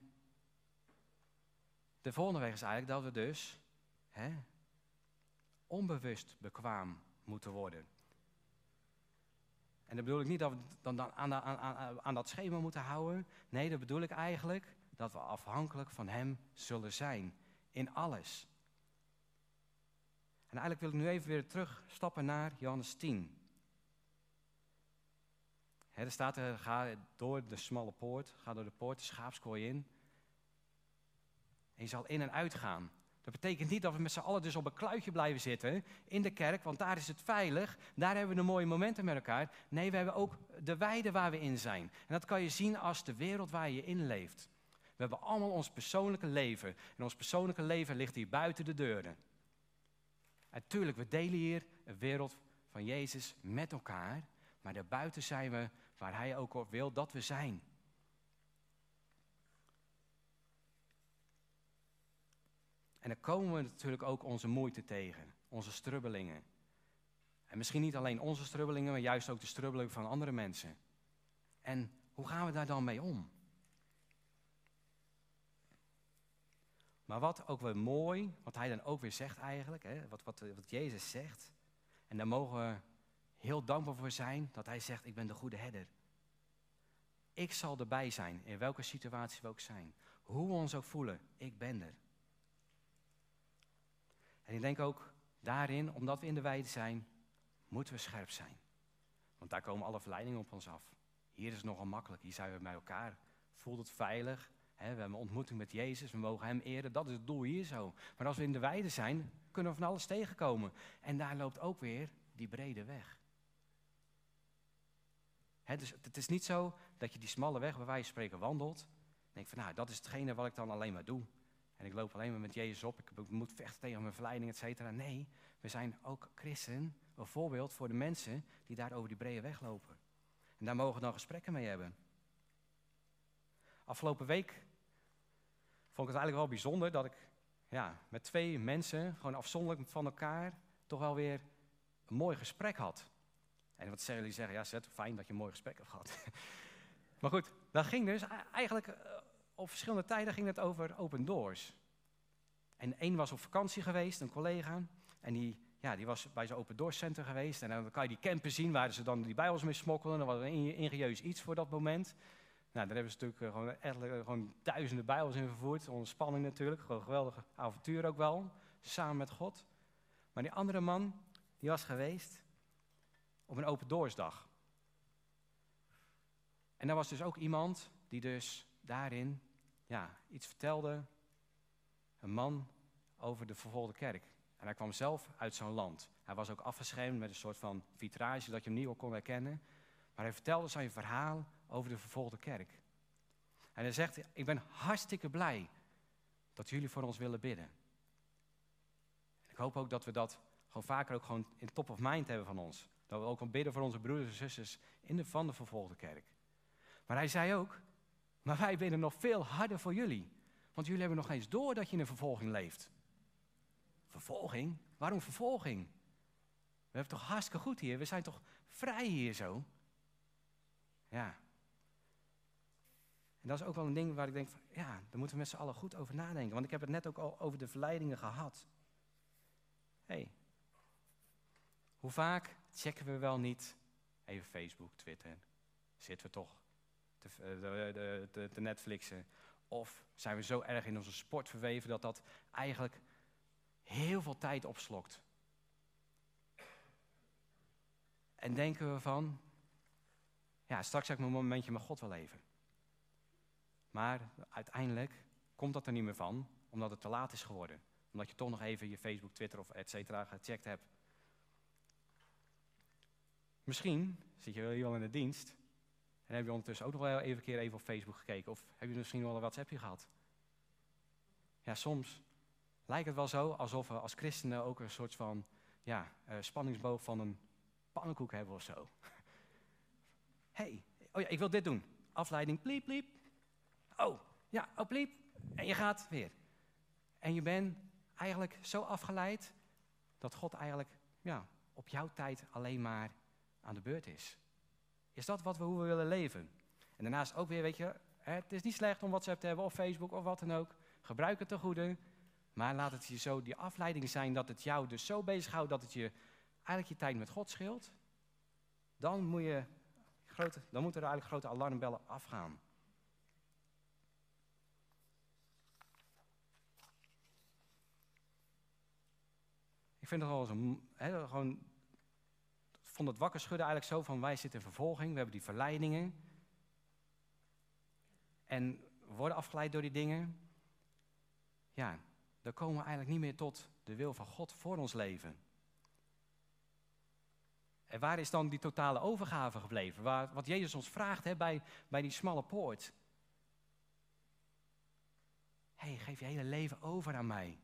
de volgende weg is eigenlijk dat we dus he, onbewust bekwaam moeten worden. En dat bedoel ik niet dat we dan, dan aan, aan, aan, aan dat schema moeten houden. Nee, dat bedoel ik eigenlijk dat we afhankelijk van hem zullen zijn. In alles. En eigenlijk wil ik nu even weer terugstappen naar Johannes tien. He, er staat er, ga door de smalle poort, ga door de poort, de schaapskooi in. En je zal in en uit gaan. Dat betekent niet dat we met z'n allen dus op een kluitje blijven zitten in de kerk, want daar is het veilig. Daar hebben we de mooie momenten met elkaar. Nee, we hebben ook de weide waar we in zijn. En dat kan je zien als de wereld waar je in leeft. We hebben allemaal ons persoonlijke leven. En ons persoonlijke leven ligt hier buiten de deuren. En tuurlijk, we delen hier een wereld van Jezus met elkaar. Maar daarbuiten zijn we waar hij ook op wil dat we zijn. En dan komen we natuurlijk ook onze moeite tegen, onze strubbelingen. En misschien niet alleen onze strubbelingen, maar juist ook de strubbelingen van andere mensen. En hoe gaan we daar dan mee om? Maar wat ook weer mooi, wat hij dan ook weer zegt eigenlijk, hè, wat, wat, wat Jezus zegt. En daar mogen we heel dankbaar voor zijn, dat hij zegt, ik ben de goede herder. Ik zal erbij zijn, in welke situatie we ook zijn. Hoe we ons ook voelen, ik ben er. En ik denk ook daarin, omdat we in de weide zijn, moeten we scherp zijn. Want daar komen alle verleidingen op ons af. Hier is het nogal makkelijk, hier zijn we bij elkaar. Voelt het veilig, hè? We hebben een ontmoeting met Jezus, we mogen hem eren, dat is het doel hier zo. Maar als we in de weide zijn, kunnen we van alles tegenkomen. En daar loopt ook weer die brede weg. Hè, dus het is niet zo dat je die smalle weg, bij wijze van spreken, wandelt. En denk van, nou, dat is hetgene wat ik dan alleen maar doe. En ik loop alleen maar met Jezus op, ik moet vechten tegen mijn verleiding, et cetera. Nee, we zijn ook christen, een voorbeeld voor de mensen die daar over die brede weg lopen. En daar mogen we dan gesprekken mee hebben. Afgelopen week vond ik het eigenlijk wel bijzonder dat ik ja, met twee mensen, gewoon afzonderlijk van elkaar, toch wel weer een mooi gesprek had. En wat zeggen jullie zeggen, ja Seth, fijn dat je een mooi gesprek hebt gehad. Maar goed, dat ging dus eigenlijk... Uh, Op verschillende tijden ging het over Open Doors. En één was op vakantie geweest, een collega. En die, ja, die was bij zo'n Open Doors Center geweest. En dan kan je die campen zien waar ze dan die Bijbels mee smokkelden. Dat was een ingenieus iets voor dat moment. Nou, daar hebben ze natuurlijk uh, gewoon, echt, uh, gewoon duizenden bijbels in vervoerd. Onder spanning natuurlijk. Gewoon een geweldig avontuur ook wel. Samen met God. Maar die andere man, die was geweest op een open doorsdag. En daar was dus ook iemand die dus daarin ja, iets vertelde. Een man over de vervolgde kerk. En hij kwam zelf uit zo'n land. Hij was ook afgeschermd met een soort van vitrage, dat je hem niet kon herkennen. Maar hij vertelde zijn verhaal over de vervolgde kerk. En hij zegt, ik ben hartstikke blij dat jullie voor ons willen bidden. Ik hoop ook dat we dat gewoon vaker ook gewoon in top of mind hebben van ons. Dat we ook wel bidden voor onze broeders en zusters in de, van de vervolgde kerk. Maar hij zei ook, maar wij bidden nog veel harder voor jullie. Want jullie hebben nog eens door dat je in een vervolging leeft. Vervolging? Waarom vervolging? We hebben toch hartstikke goed hier. We zijn toch vrij hier zo. Ja. En dat is ook wel een ding waar ik denk, van, ja, daar moeten we met z'n allen goed over nadenken. Want ik heb het net ook al over de verleidingen gehad. Hé, hey, hoe vaak checken we wel niet even Facebook, Twitter? Zitten we toch te, te, te, te Netflixen? Of zijn we zo erg in onze sport verweven dat dat eigenlijk heel veel tijd opslokt? En denken we van, ja, straks heb ik mijn momentje met God wel even. Maar uiteindelijk komt dat er niet meer van, omdat het te laat is geworden. Omdat je toch nog even je Facebook, Twitter of et cetera gecheckt hebt. Misschien zit je hier wel in de dienst en heb je ondertussen ook nog wel even een keer even op Facebook gekeken. Of heb je misschien wel een WhatsAppje gehad. Ja, soms lijkt het wel zo alsof we als christenen ook een soort van ja, uh, spanningsboog van een pannenkoek hebben of zo. Hé, hey, oh ja, ik wil dit doen. Afleiding, pliep, pliep. Oh, ja, oh, pliep. En je gaat weer. En je bent eigenlijk zo afgeleid dat God eigenlijk ja, op jouw tijd alleen maar aan de beurt is. Is dat wat we, hoe we willen leven? En daarnaast ook weer, weet je, het is niet slecht om WhatsApp te hebben of Facebook of wat dan ook. Gebruik het ten goede. Maar laat het je zo die afleiding zijn dat het jou dus zo bezighoudt dat het je eigenlijk je tijd met God scheelt. Dan, moet je grote, dan moeten er eigenlijk grote alarmbellen afgaan. Ik vind het wel zo, he, gewoon, ik vond het wakker schudden eigenlijk zo van wij zitten in vervolging, we hebben die verleidingen. En we worden afgeleid door die dingen. Ja, dan komen we eigenlijk niet meer tot de wil van God voor ons leven. En waar is dan die totale overgave gebleven? Waar, wat Jezus ons vraagt he, bij, bij die smalle poort. Hé, hey, geef je hele leven over aan mij.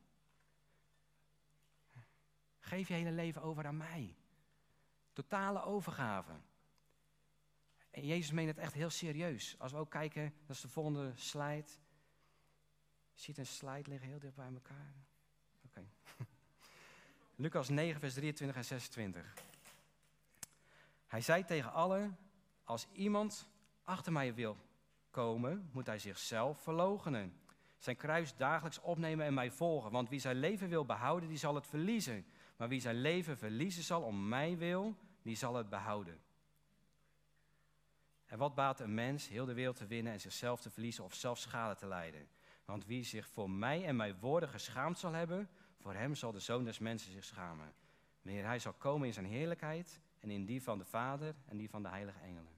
Geef je hele leven over aan mij. Totale overgave. En Jezus meent het echt heel serieus. Als we ook kijken, dat is de volgende slide. Je ziet een slide liggen heel dicht bij elkaar. Oké. Okay. Lucas negen, vers drieëntwintig en zesentwintig. Hij zei tegen allen, als iemand achter mij wil komen, moet hij zichzelf verloochenen. Zijn kruis dagelijks opnemen en mij volgen. Want wie zijn leven wil behouden, die zal het verliezen. Maar wie zijn leven verliezen zal om mijn wil, die zal het behouden. En wat baat een mens heel de wereld te winnen en zichzelf te verliezen of zelf schade te lijden? Want wie zich voor mij en mijn woorden geschaamd zal hebben, voor hem zal de Zoon des Mensen zich schamen. Wanneer hij zal komen in zijn heerlijkheid en in die van de Vader en die van de heilige engelen.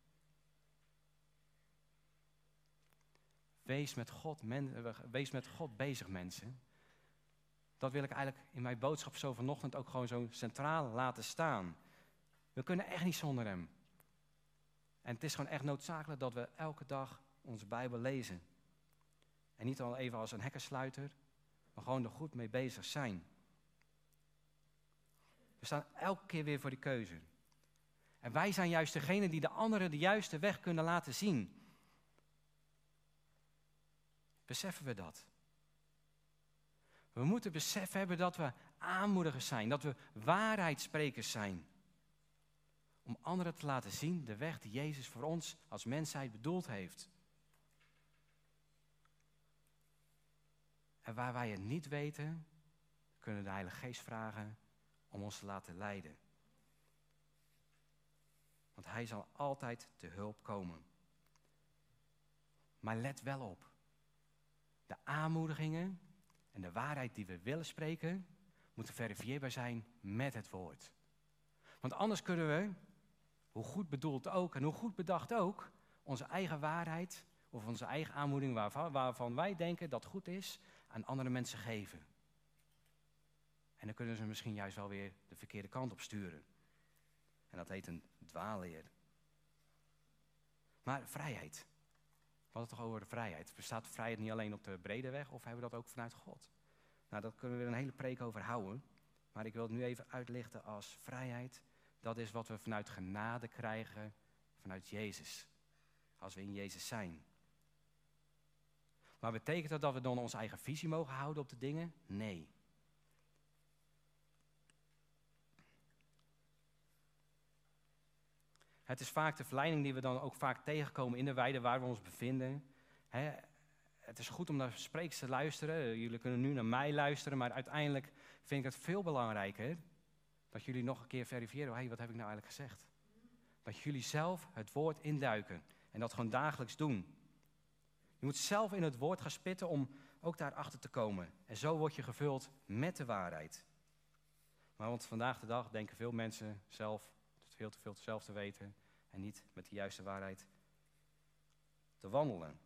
Wees met God, men, wees met God bezig, mensen. Dat wil ik eigenlijk in mijn boodschap zo vanochtend ook gewoon zo centraal laten staan. We kunnen echt niet zonder hem. En het is gewoon echt noodzakelijk dat we elke dag onze Bijbel lezen. En niet al even als een hekkensluiter, maar gewoon er goed mee bezig zijn. We staan elke keer weer voor die keuze. En wij zijn juist degene die de anderen de juiste weg kunnen laten zien. Beseffen we dat? We moeten besef hebben dat we aanmoedigers zijn, dat we waarheidssprekers zijn. Om anderen te laten zien de weg die Jezus voor ons als mensheid bedoeld heeft. En waar wij het niet weten, kunnen we de Heilige Geest vragen om ons te laten leiden. Want hij zal altijd te hulp komen. Maar let wel op. De aanmoedigingen en de waarheid die we willen spreken, moeten verifieerbaar zijn met het woord. Want anders kunnen we, hoe goed bedoeld ook en hoe goed bedacht ook, onze eigen waarheid of onze eigen aanmoediging waarvan, waarvan wij denken dat goed is, aan andere mensen geven. En dan kunnen ze misschien juist wel weer de verkeerde kant op sturen. En dat heet een dwaalleer. Maar vrijheid. We hadden het toch over de vrijheid. Bestaat vrijheid niet alleen op de brede weg of hebben we dat ook vanuit God? Nou, daar kunnen we er een hele preek over houden. Maar ik wil het nu even uitlichten als vrijheid. Dat is wat we vanuit genade krijgen, vanuit Jezus. Als we in Jezus zijn. Maar betekent dat dat we dan onze eigen visie mogen houden op de dingen? Nee. Het is vaak de verleiding die we dan ook vaak tegenkomen in de weide waar we ons bevinden. He, het is goed om naar sprekers te luisteren. Jullie kunnen nu naar mij luisteren, maar uiteindelijk vind ik het veel belangrijker dat jullie nog een keer verifiëren. Hé, hey, wat heb ik nou eigenlijk gezegd? Dat jullie zelf het woord induiken en dat gewoon dagelijks doen. Je moet zelf in het woord gaan spitten om ook daarachter te komen. En zo word je gevuld met de waarheid. Maar want vandaag de dag denken veel mensen zelf veel te veel zelf te weten en niet met de juiste waarheid te wandelen.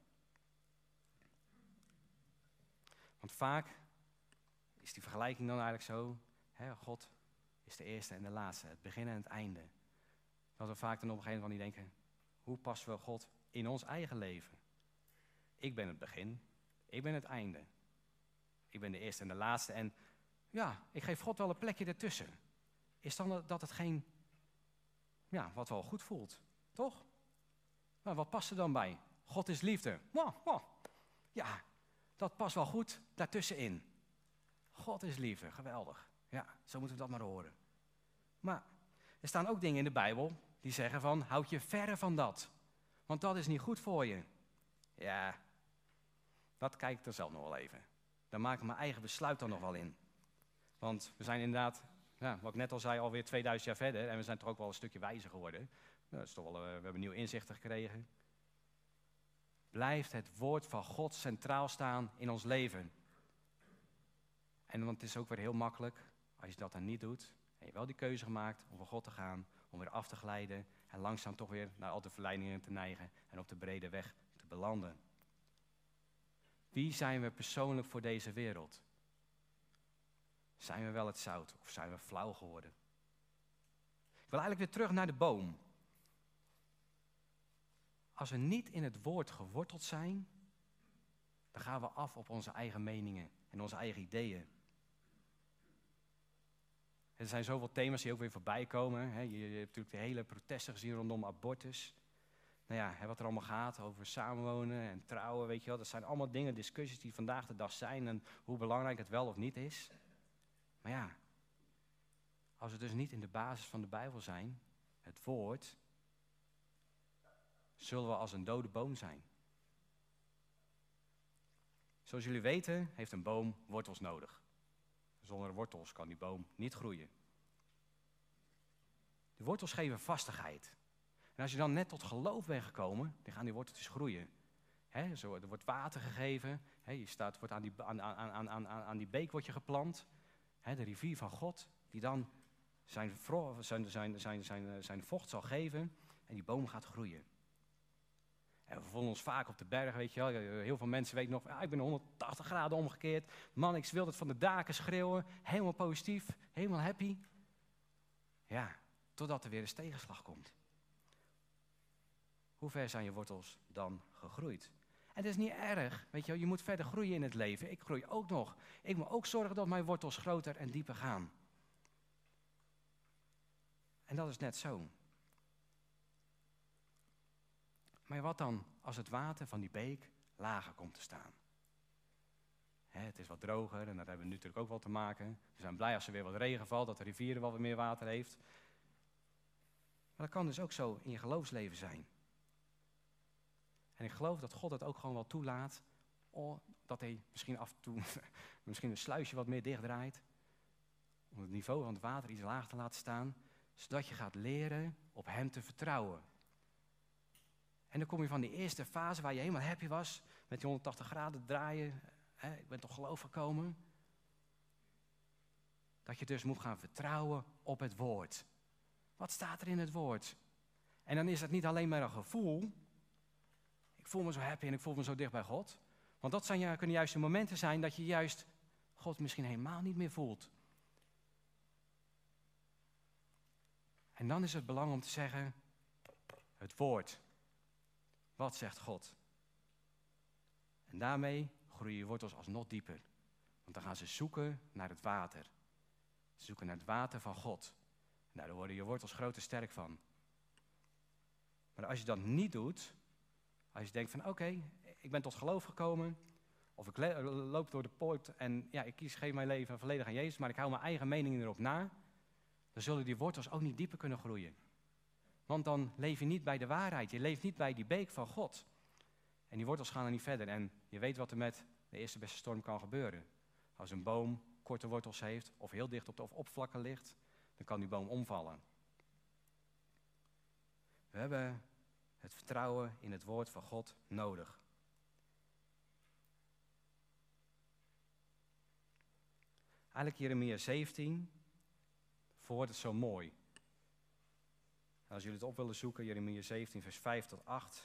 Want vaak is die vergelijking dan eigenlijk zo, hè, God is de eerste en de laatste, het begin en het einde. Dat we vaak dan op een gegeven moment niet denken, hoe passen we God in ons eigen leven? Ik ben het begin, ik ben het einde. Ik ben de eerste en de laatste en ja, ik geef God wel een plekje ertussen. Is dan dat hetgeen, ja, wat wel goed voelt, toch? Maar wat past er dan bij? God is liefde. Wow, wow. Ja, dat past wel goed daartussenin. God is liefde, geweldig. Ja, zo moeten we dat maar horen. Maar er staan ook dingen in de Bijbel die zeggen van, houd je verre van dat. Want dat is niet goed voor je. Ja, dat kijk ik er zelf nog wel even. Daar maak ik mijn eigen besluit dan nog wel in. Want we zijn inderdaad, ja, wat ik net al zei, alweer tweeduizend jaar verder. En we zijn toch ook wel een stukje wijzer geworden. Nou, dat is toch wel, uh, we hebben nieuwe inzichten gekregen. Blijft het woord van God centraal staan in ons leven. En want het is ook weer heel makkelijk, als je dat dan niet doet, en je wel die keuze gemaakt om voor God te gaan, om weer af te glijden en langzaam toch weer naar al de verleidingen te neigen en op de brede weg te belanden. Wie zijn we persoonlijk voor deze wereld? Zijn we wel het zout of zijn we flauw geworden? Ik wil eigenlijk weer terug naar de boom. Als we niet in het woord geworteld zijn, dan gaan we af op onze eigen meningen en onze eigen ideeën. Er zijn zoveel thema's die ook weer voorbij komen. He, je, je hebt natuurlijk de hele protesten gezien rondom abortus. Nou ja, wat er allemaal gaat over samenwonen en trouwen, weet je wel. Dat zijn allemaal dingen, discussies die vandaag de dag zijn en hoe belangrijk het wel of niet is. Maar ja, als we dus niet in de basis van de Bijbel zijn, het woord, zullen we als een dode boom zijn. Zoals jullie weten, heeft een boom wortels nodig. Zonder wortels kan die boom niet groeien. De wortels geven vastigheid. En als je dan net tot geloof bent gekomen, dan gaan die worteltjes groeien. He, zo, er wordt water gegeven. He, je staat, wordt aan, die, aan, aan, aan, aan, aan die beek wordt je geplant. He, de rivier van God, die dan zijn, zijn, zijn, zijn, zijn, zijn vocht zal geven. En die boom gaat groeien. En we voelen ons vaak op de berg, weet je wel. Heel veel mensen weten nog, ah, ik ben honderdtachtig graden omgekeerd. Man, ik wil het van de daken schreeuwen. Helemaal positief, helemaal happy. Ja, totdat er weer eens tegenslag komt. Hoe ver zijn je wortels dan gegroeid? En dat is niet erg, weet je wel. Je moet verder groeien in het leven. Ik groei ook nog. Ik moet ook zorgen dat mijn wortels groter en dieper gaan. En dat is net zo. Maar wat dan als het water van die beek lager komt te staan? He, het is wat droger en daar hebben we nu natuurlijk ook wel te maken. We zijn blij als er weer wat regen valt, dat de rivier wel wat meer water heeft. Maar dat kan dus ook zo in je geloofsleven zijn. En ik geloof dat God het ook gewoon wel toelaat, oh, dat hij misschien af en toe misschien een sluisje wat meer dichtdraait, om het niveau van het water iets lager te laten staan, zodat je gaat leren op hem te vertrouwen. En dan kom je van die eerste fase waar je helemaal happy was, met die honderdtachtig graden draaien. Hè, ik ben tot geloof gekomen. Dat je dus moet gaan vertrouwen op het woord. Wat staat er in het woord? En dan is het niet alleen maar een gevoel. Ik voel me zo happy en ik voel me zo dicht bij God. Want dat zijn, kunnen juist de momenten zijn dat je juist God misschien helemaal niet meer voelt. En dan is het belang om te zeggen, het woord. Wat zegt God? En daarmee groeien je wortels alsnog dieper. Want dan gaan ze zoeken naar het water. Ze zoeken naar het water van God. Nou, daar worden je wortels groot en sterk van. Maar als je dat niet doet, als je denkt van oké, okay, ik ben tot geloof gekomen, of ik le- loop door de poort en ja, ik kies geen mijn leven volledig aan Jezus, maar ik hou mijn eigen mening erop na, dan zullen die wortels ook niet dieper kunnen groeien. Want dan leef je niet bij de waarheid, je leeft niet bij die beek van God. En die wortels gaan er niet verder. En je weet wat er met de eerste beste storm kan gebeuren. Als een boom korte wortels heeft of heel dicht op de oppervlakte ligt, dan kan die boom omvallen. We hebben het vertrouwen in het woord van God nodig. Eigenlijk Jeremia zeventien verwoordt het zo mooi. Als jullie het op willen zoeken, Jeremia zeventien vers vijf tot acht.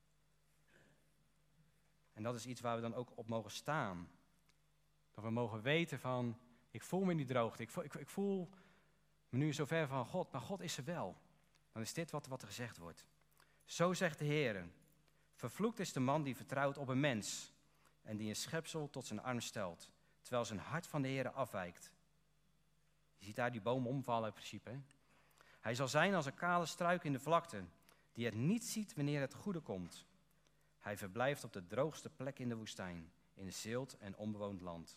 En dat is iets waar we dan ook op mogen staan. Dat we mogen weten van, ik voel me in die droogte, ik voel, ik, ik voel me nu zo ver van God, maar God is er wel. Dan is dit wat, wat er gezegd wordt. Zo zegt de Heer, vervloekt is de man die vertrouwt op een mens en die een schepsel tot zijn arm stelt, terwijl zijn hart van de Heer afwijkt. Je ziet daar die boom omvallen in principe. Hè? Hij zal zijn als een kale struik in de vlakte, die het niet ziet wanneer het goede komt. Hij verblijft op de droogste plek in de woestijn, in zilt en onbewoond land.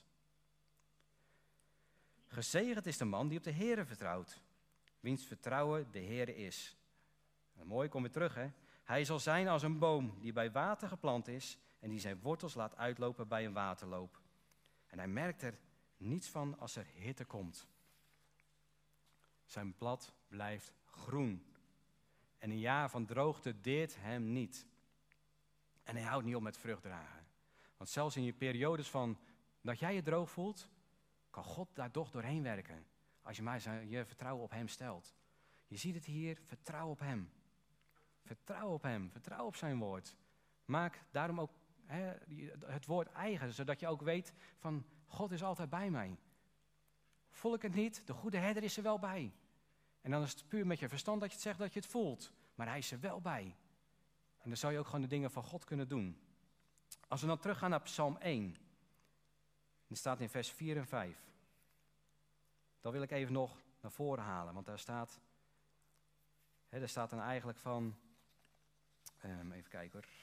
Gezegend is de man die op de Heere vertrouwt, wiens vertrouwen de Heere is. En mooi, kom weer terug hè. Hij zal zijn als een boom die bij water geplant is en die zijn wortels laat uitlopen bij een waterloop. En hij merkt er niets van als er hitte komt. Zijn blad blijft groen. En een jaar van droogte deert hem niet. En hij houdt niet op met vrucht dragen. Want zelfs in je periodes van dat jij je droog voelt, kan God daar toch doorheen werken. Als je maar zijn, je vertrouwen op hem stelt. Je ziet het hier, vertrouw op hem. Vertrouw op hem, vertrouw op zijn woord. Maak daarom ook he, het woord eigen, zodat je ook weet van God is altijd bij mij. Voel ik het niet, de goede herder is er wel bij. En dan is het puur met je verstand dat je het zegt dat je het voelt. Maar hij is er wel bij. En dan zou je ook gewoon de dingen van God kunnen doen. Als we dan teruggaan naar Psalm één. Die staat in vers vier en vijf. Dat wil ik even nog naar voren halen. Want daar staat, hè, daar staat dan eigenlijk van, um, even kijken hoor.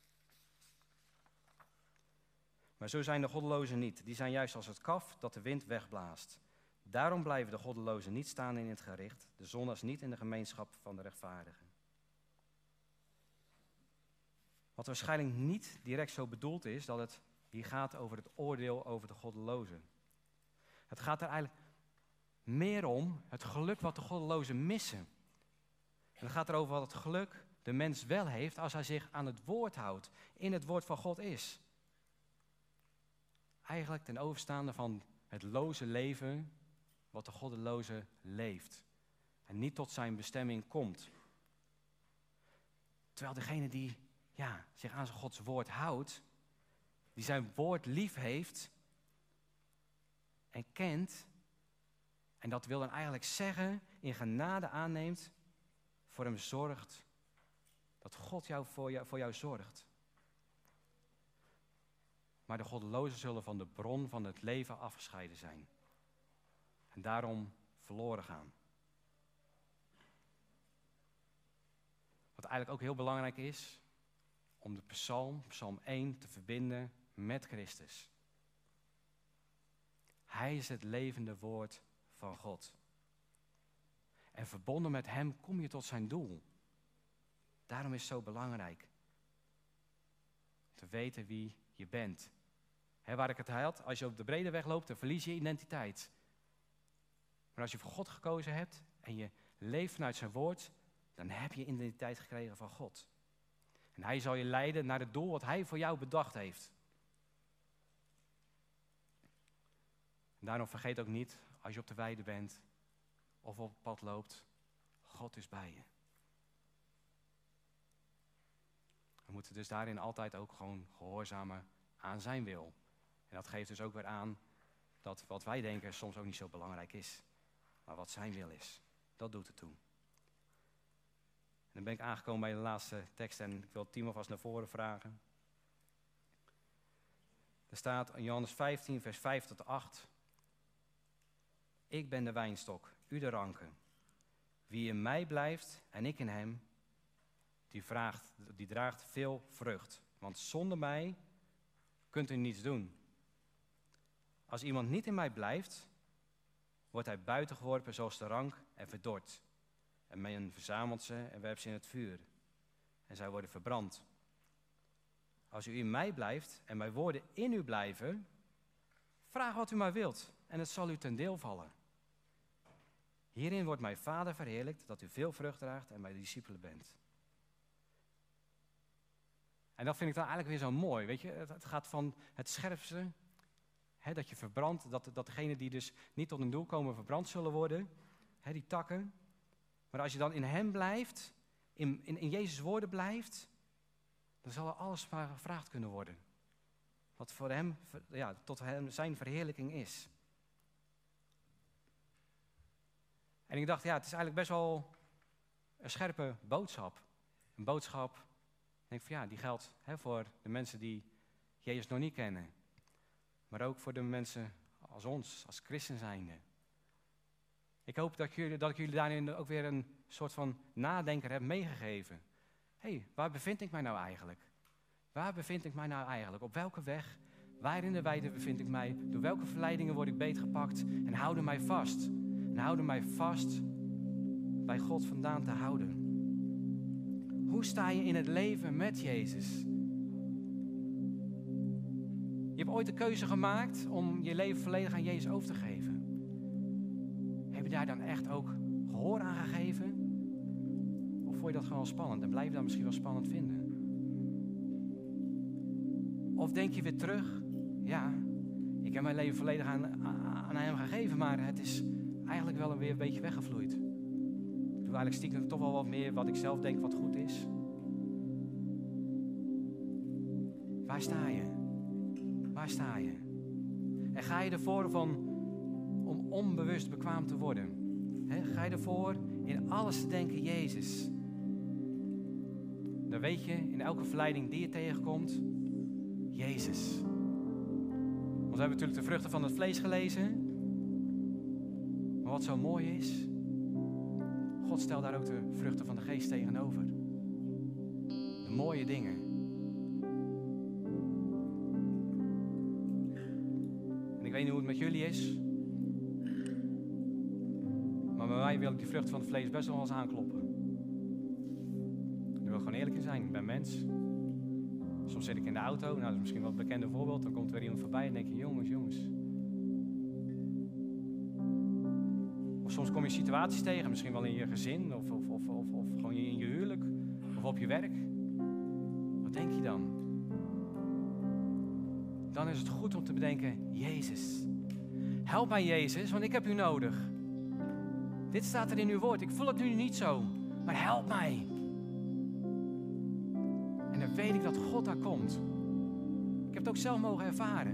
Maar zo zijn de goddelozen niet. Die zijn juist als het kaf dat de wind wegblaast. Daarom blijven de goddelozen niet staan in het gericht. De zondaars niet in de gemeenschap van de rechtvaardigen. Wat waarschijnlijk niet direct zo bedoeld is, dat het hier gaat over het oordeel over de goddelozen. Het gaat er eigenlijk meer om het geluk wat de goddelozen missen. En het gaat erover wat het geluk de mens wel heeft als hij zich aan het woord houdt, in het woord van God is. Eigenlijk ten overstaande van het loze leven wat de goddeloze leeft. En niet tot zijn bestemming komt. Terwijl degene die ja, zich aan zijn Gods woord houdt, die zijn woord lief heeft en kent, en dat wil dan eigenlijk zeggen, in genade aanneemt, voor hem zorgt, dat God jou voor, jou voor jou zorgt. Maar de goddelozen zullen van de bron van het leven afgescheiden zijn. En daarom verloren gaan. Wat eigenlijk ook heel belangrijk is, om de psalm, psalm één, te verbinden met Christus. Hij is het levende woord van God. En verbonden met hem kom je tot zijn doel. Daarom is het zo belangrijk. Te weten wie je bent. He, waar ik het had, als je op de brede weg loopt, dan verlies je identiteit. Maar als je voor God gekozen hebt en je leeft vanuit zijn woord, dan heb je identiteit gekregen van God. En hij zal je leiden naar het doel wat hij voor jou bedacht heeft. En daarom vergeet ook niet, als je op de weide bent of op het pad loopt, God is bij je. We moeten dus daarin altijd ook gewoon gehoorzamen aan zijn wil. En dat geeft dus ook weer aan dat wat wij denken soms ook niet zo belangrijk is. Maar wat zijn wil is, dat doet het toe. En dan ben ik aangekomen bij de laatste tekst en ik wil Timo vast naar voren vragen. Er staat in Johannes vijftien, vers vijf tot acht. Ik ben de wijnstok, u de ranken. Wie in mij blijft en ik in hem, die, vraagt, die draagt veel vrucht. Want zonder mij kunt u niets doen. Als iemand niet in mij blijft, wordt hij buiten geworpen zoals de rank en verdord. En men verzamelt ze en werpt ze in het vuur. En zij worden verbrand. Als u in mij blijft en mijn woorden in u blijven, vraag wat u maar wilt en het zal u ten deel vallen. Hierin wordt mijn Vader verheerlijkt, dat u veel vrucht draagt en mijn discipelen bent. En dat vind ik dan eigenlijk weer zo mooi, weet je. Het, het gaat van het scherpste, hè, dat je verbrandt, dat, dat degenen die dus niet tot een doel komen verbrand zullen worden, hè, die takken. Maar als je dan in hem blijft, in, in, in Jezus' woorden blijft, dan zal er alles maar gevraagd kunnen worden. Wat voor hem, ja, tot hem zijn verheerlijking is. En ik dacht, ja, het is eigenlijk best wel een scherpe boodschap. Een boodschap, ik denk van ja, die geldt hè, voor de mensen die Jezus nog niet kennen. Maar ook voor de mensen als ons, als christen zijnde. Ik hoop dat, jullie, dat ik jullie daarin ook weer een soort van nadenker heb meegegeven. Hé, hey, waar bevind ik mij nou eigenlijk? Waar bevind ik mij nou eigenlijk? Op welke weg? Waar in de weide bevind ik mij? Door welke verleidingen word ik beetgepakt? En houden mij vast. En houden mij vast bij God vandaan te houden. Hoe sta je in het leven met Jezus? Je hebt ooit de keuze gemaakt om je leven volledig aan Jezus over te geven. Heb je daar dan echt ook gehoor aan gegeven? Of vond je dat gewoon spannend en blijf je dat misschien wel spannend vinden? Of denk je weer terug, ja, ik heb mijn leven volledig aan, aan hem gegeven, maar het is eigenlijk wel weer een beetje weggevloeid. Ik doe eigenlijk stiekem toch wel wat meer wat ik zelf denk wat goed is. Waar sta je? Waar sta je? En ga je ervoor van, om onbewust bekwaam te worden? He, ga je ervoor in alles te denken, Jezus? Dan weet je, in elke verleiding die je tegenkomt, Jezus. Want we hebben natuurlijk de vruchten van het vlees gelezen. Maar wat zo mooi is, God stelt daar ook de vruchten van de geest tegenover. De mooie dingen. En ik weet niet hoe het met jullie is. Maar bij mij wil ik die vruchten van het vlees best wel eens aankloppen. Ik wil gewoon eerlijk in zijn, ik ben mens. Soms zit ik in de auto, nou dat is misschien wel een bekende voorbeeld. Dan komt er weer iemand voorbij en denk je, jongens, jongens. Of soms kom je situaties tegen, misschien wel in je gezin. Of, of, of, of, of gewoon in je huwelijk. Of op je werk. Wat denk je dan? Dan is het goed om te bedenken, Jezus. Help mij Jezus, want ik heb u nodig. Dit staat er in uw woord. Ik voel het nu niet zo. Maar help mij. En dan weet ik dat God daar komt. Ik heb het ook zelf mogen ervaren.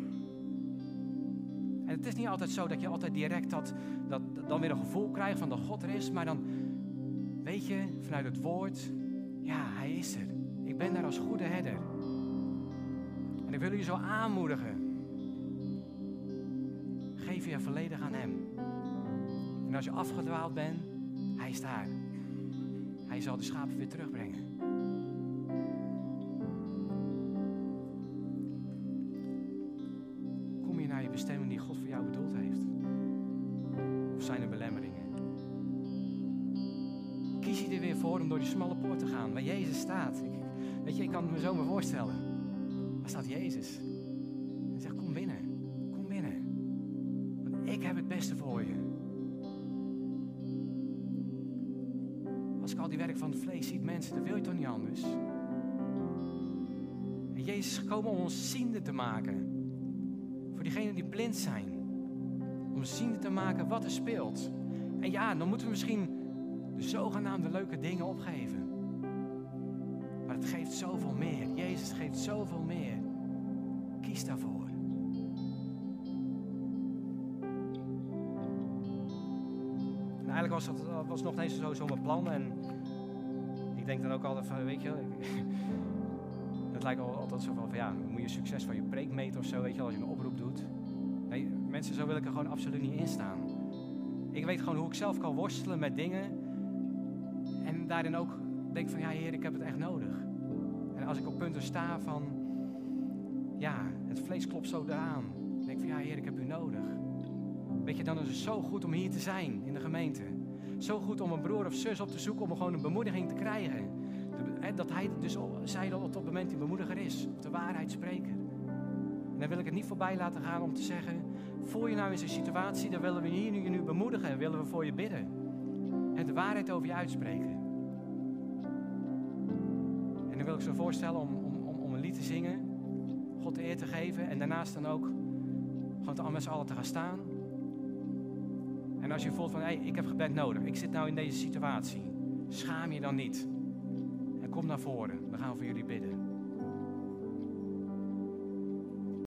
En het is niet altijd zo dat je altijd direct dat, dat, dan weer een gevoel krijgt van dat God er is. Maar dan weet je vanuit het woord, ja, hij is er. Ik ben daar als goede herder. En ik wil jullie zo aanmoedigen. Geef je volledig aan hem. En als je afgedwaald bent, hij is daar. Hij zal de schapen weer terugbrengen. Kom je naar je bestemming die God voor jou bedoeld heeft? Of zijn er belemmeringen? Kies je er weer voor om door die smalle poort te gaan, waar Jezus staat? Ik, weet je, ik kan het me zo maar voorstellen. Waar staat Jezus? Hij zegt, kom binnen. Kom binnen. Want ik heb het beste voor je. Als ik al die werk van het vlees zie, mensen, dan wil je toch niet anders? Jezus is gekomen om ons ziende te maken. Voor diegenen die blind zijn. Om ziende te maken wat er speelt. En ja, dan moeten we misschien de zogenaamde leuke dingen opgeven. Maar het geeft zoveel meer. Jezus geeft zoveel meer. Kies daarvoor. En eigenlijk was het was nog niet zo, zo mijn plan. En ik denk dan ook altijd van, weet je... Het lijkt altijd zo van, ja, moet je succes van je preek meten of zo, weet je, als je een oproep doet. Nee, mensen, zo wil ik er gewoon absoluut niet in staan. Ik weet gewoon hoe ik zelf kan worstelen met dingen. En daarin ook denk van, ja Heer, ik heb het echt nodig. En als ik op punten sta van, ja, het vlees klopt zo eraan. Dan denk ik van, ja Heer, ik heb u nodig. Weet je, dan is het zo goed om hier te zijn in de gemeente. Zo goed om een broer of zus op te zoeken om gewoon een bemoediging te krijgen. Dat hij dus zei dat op het moment die bemoediger is. Of de waarheidsspreker. En dan wil ik het niet voorbij laten gaan om te zeggen, voel je nou eens een situatie, dan willen we hier nu, nu bemoedigen en willen we voor je bidden. En de waarheid over je uitspreken. En dan wil ik zo voorstellen om, om, om, om een lied te zingen, God de eer te geven en daarnaast dan ook gewoon met z'n allen te gaan staan. En als je voelt van, hé, hey, ik heb gebed nodig, ik zit nou in deze situatie, schaam je dan niet. En kom naar voren, dan gaan we voor jullie bidden.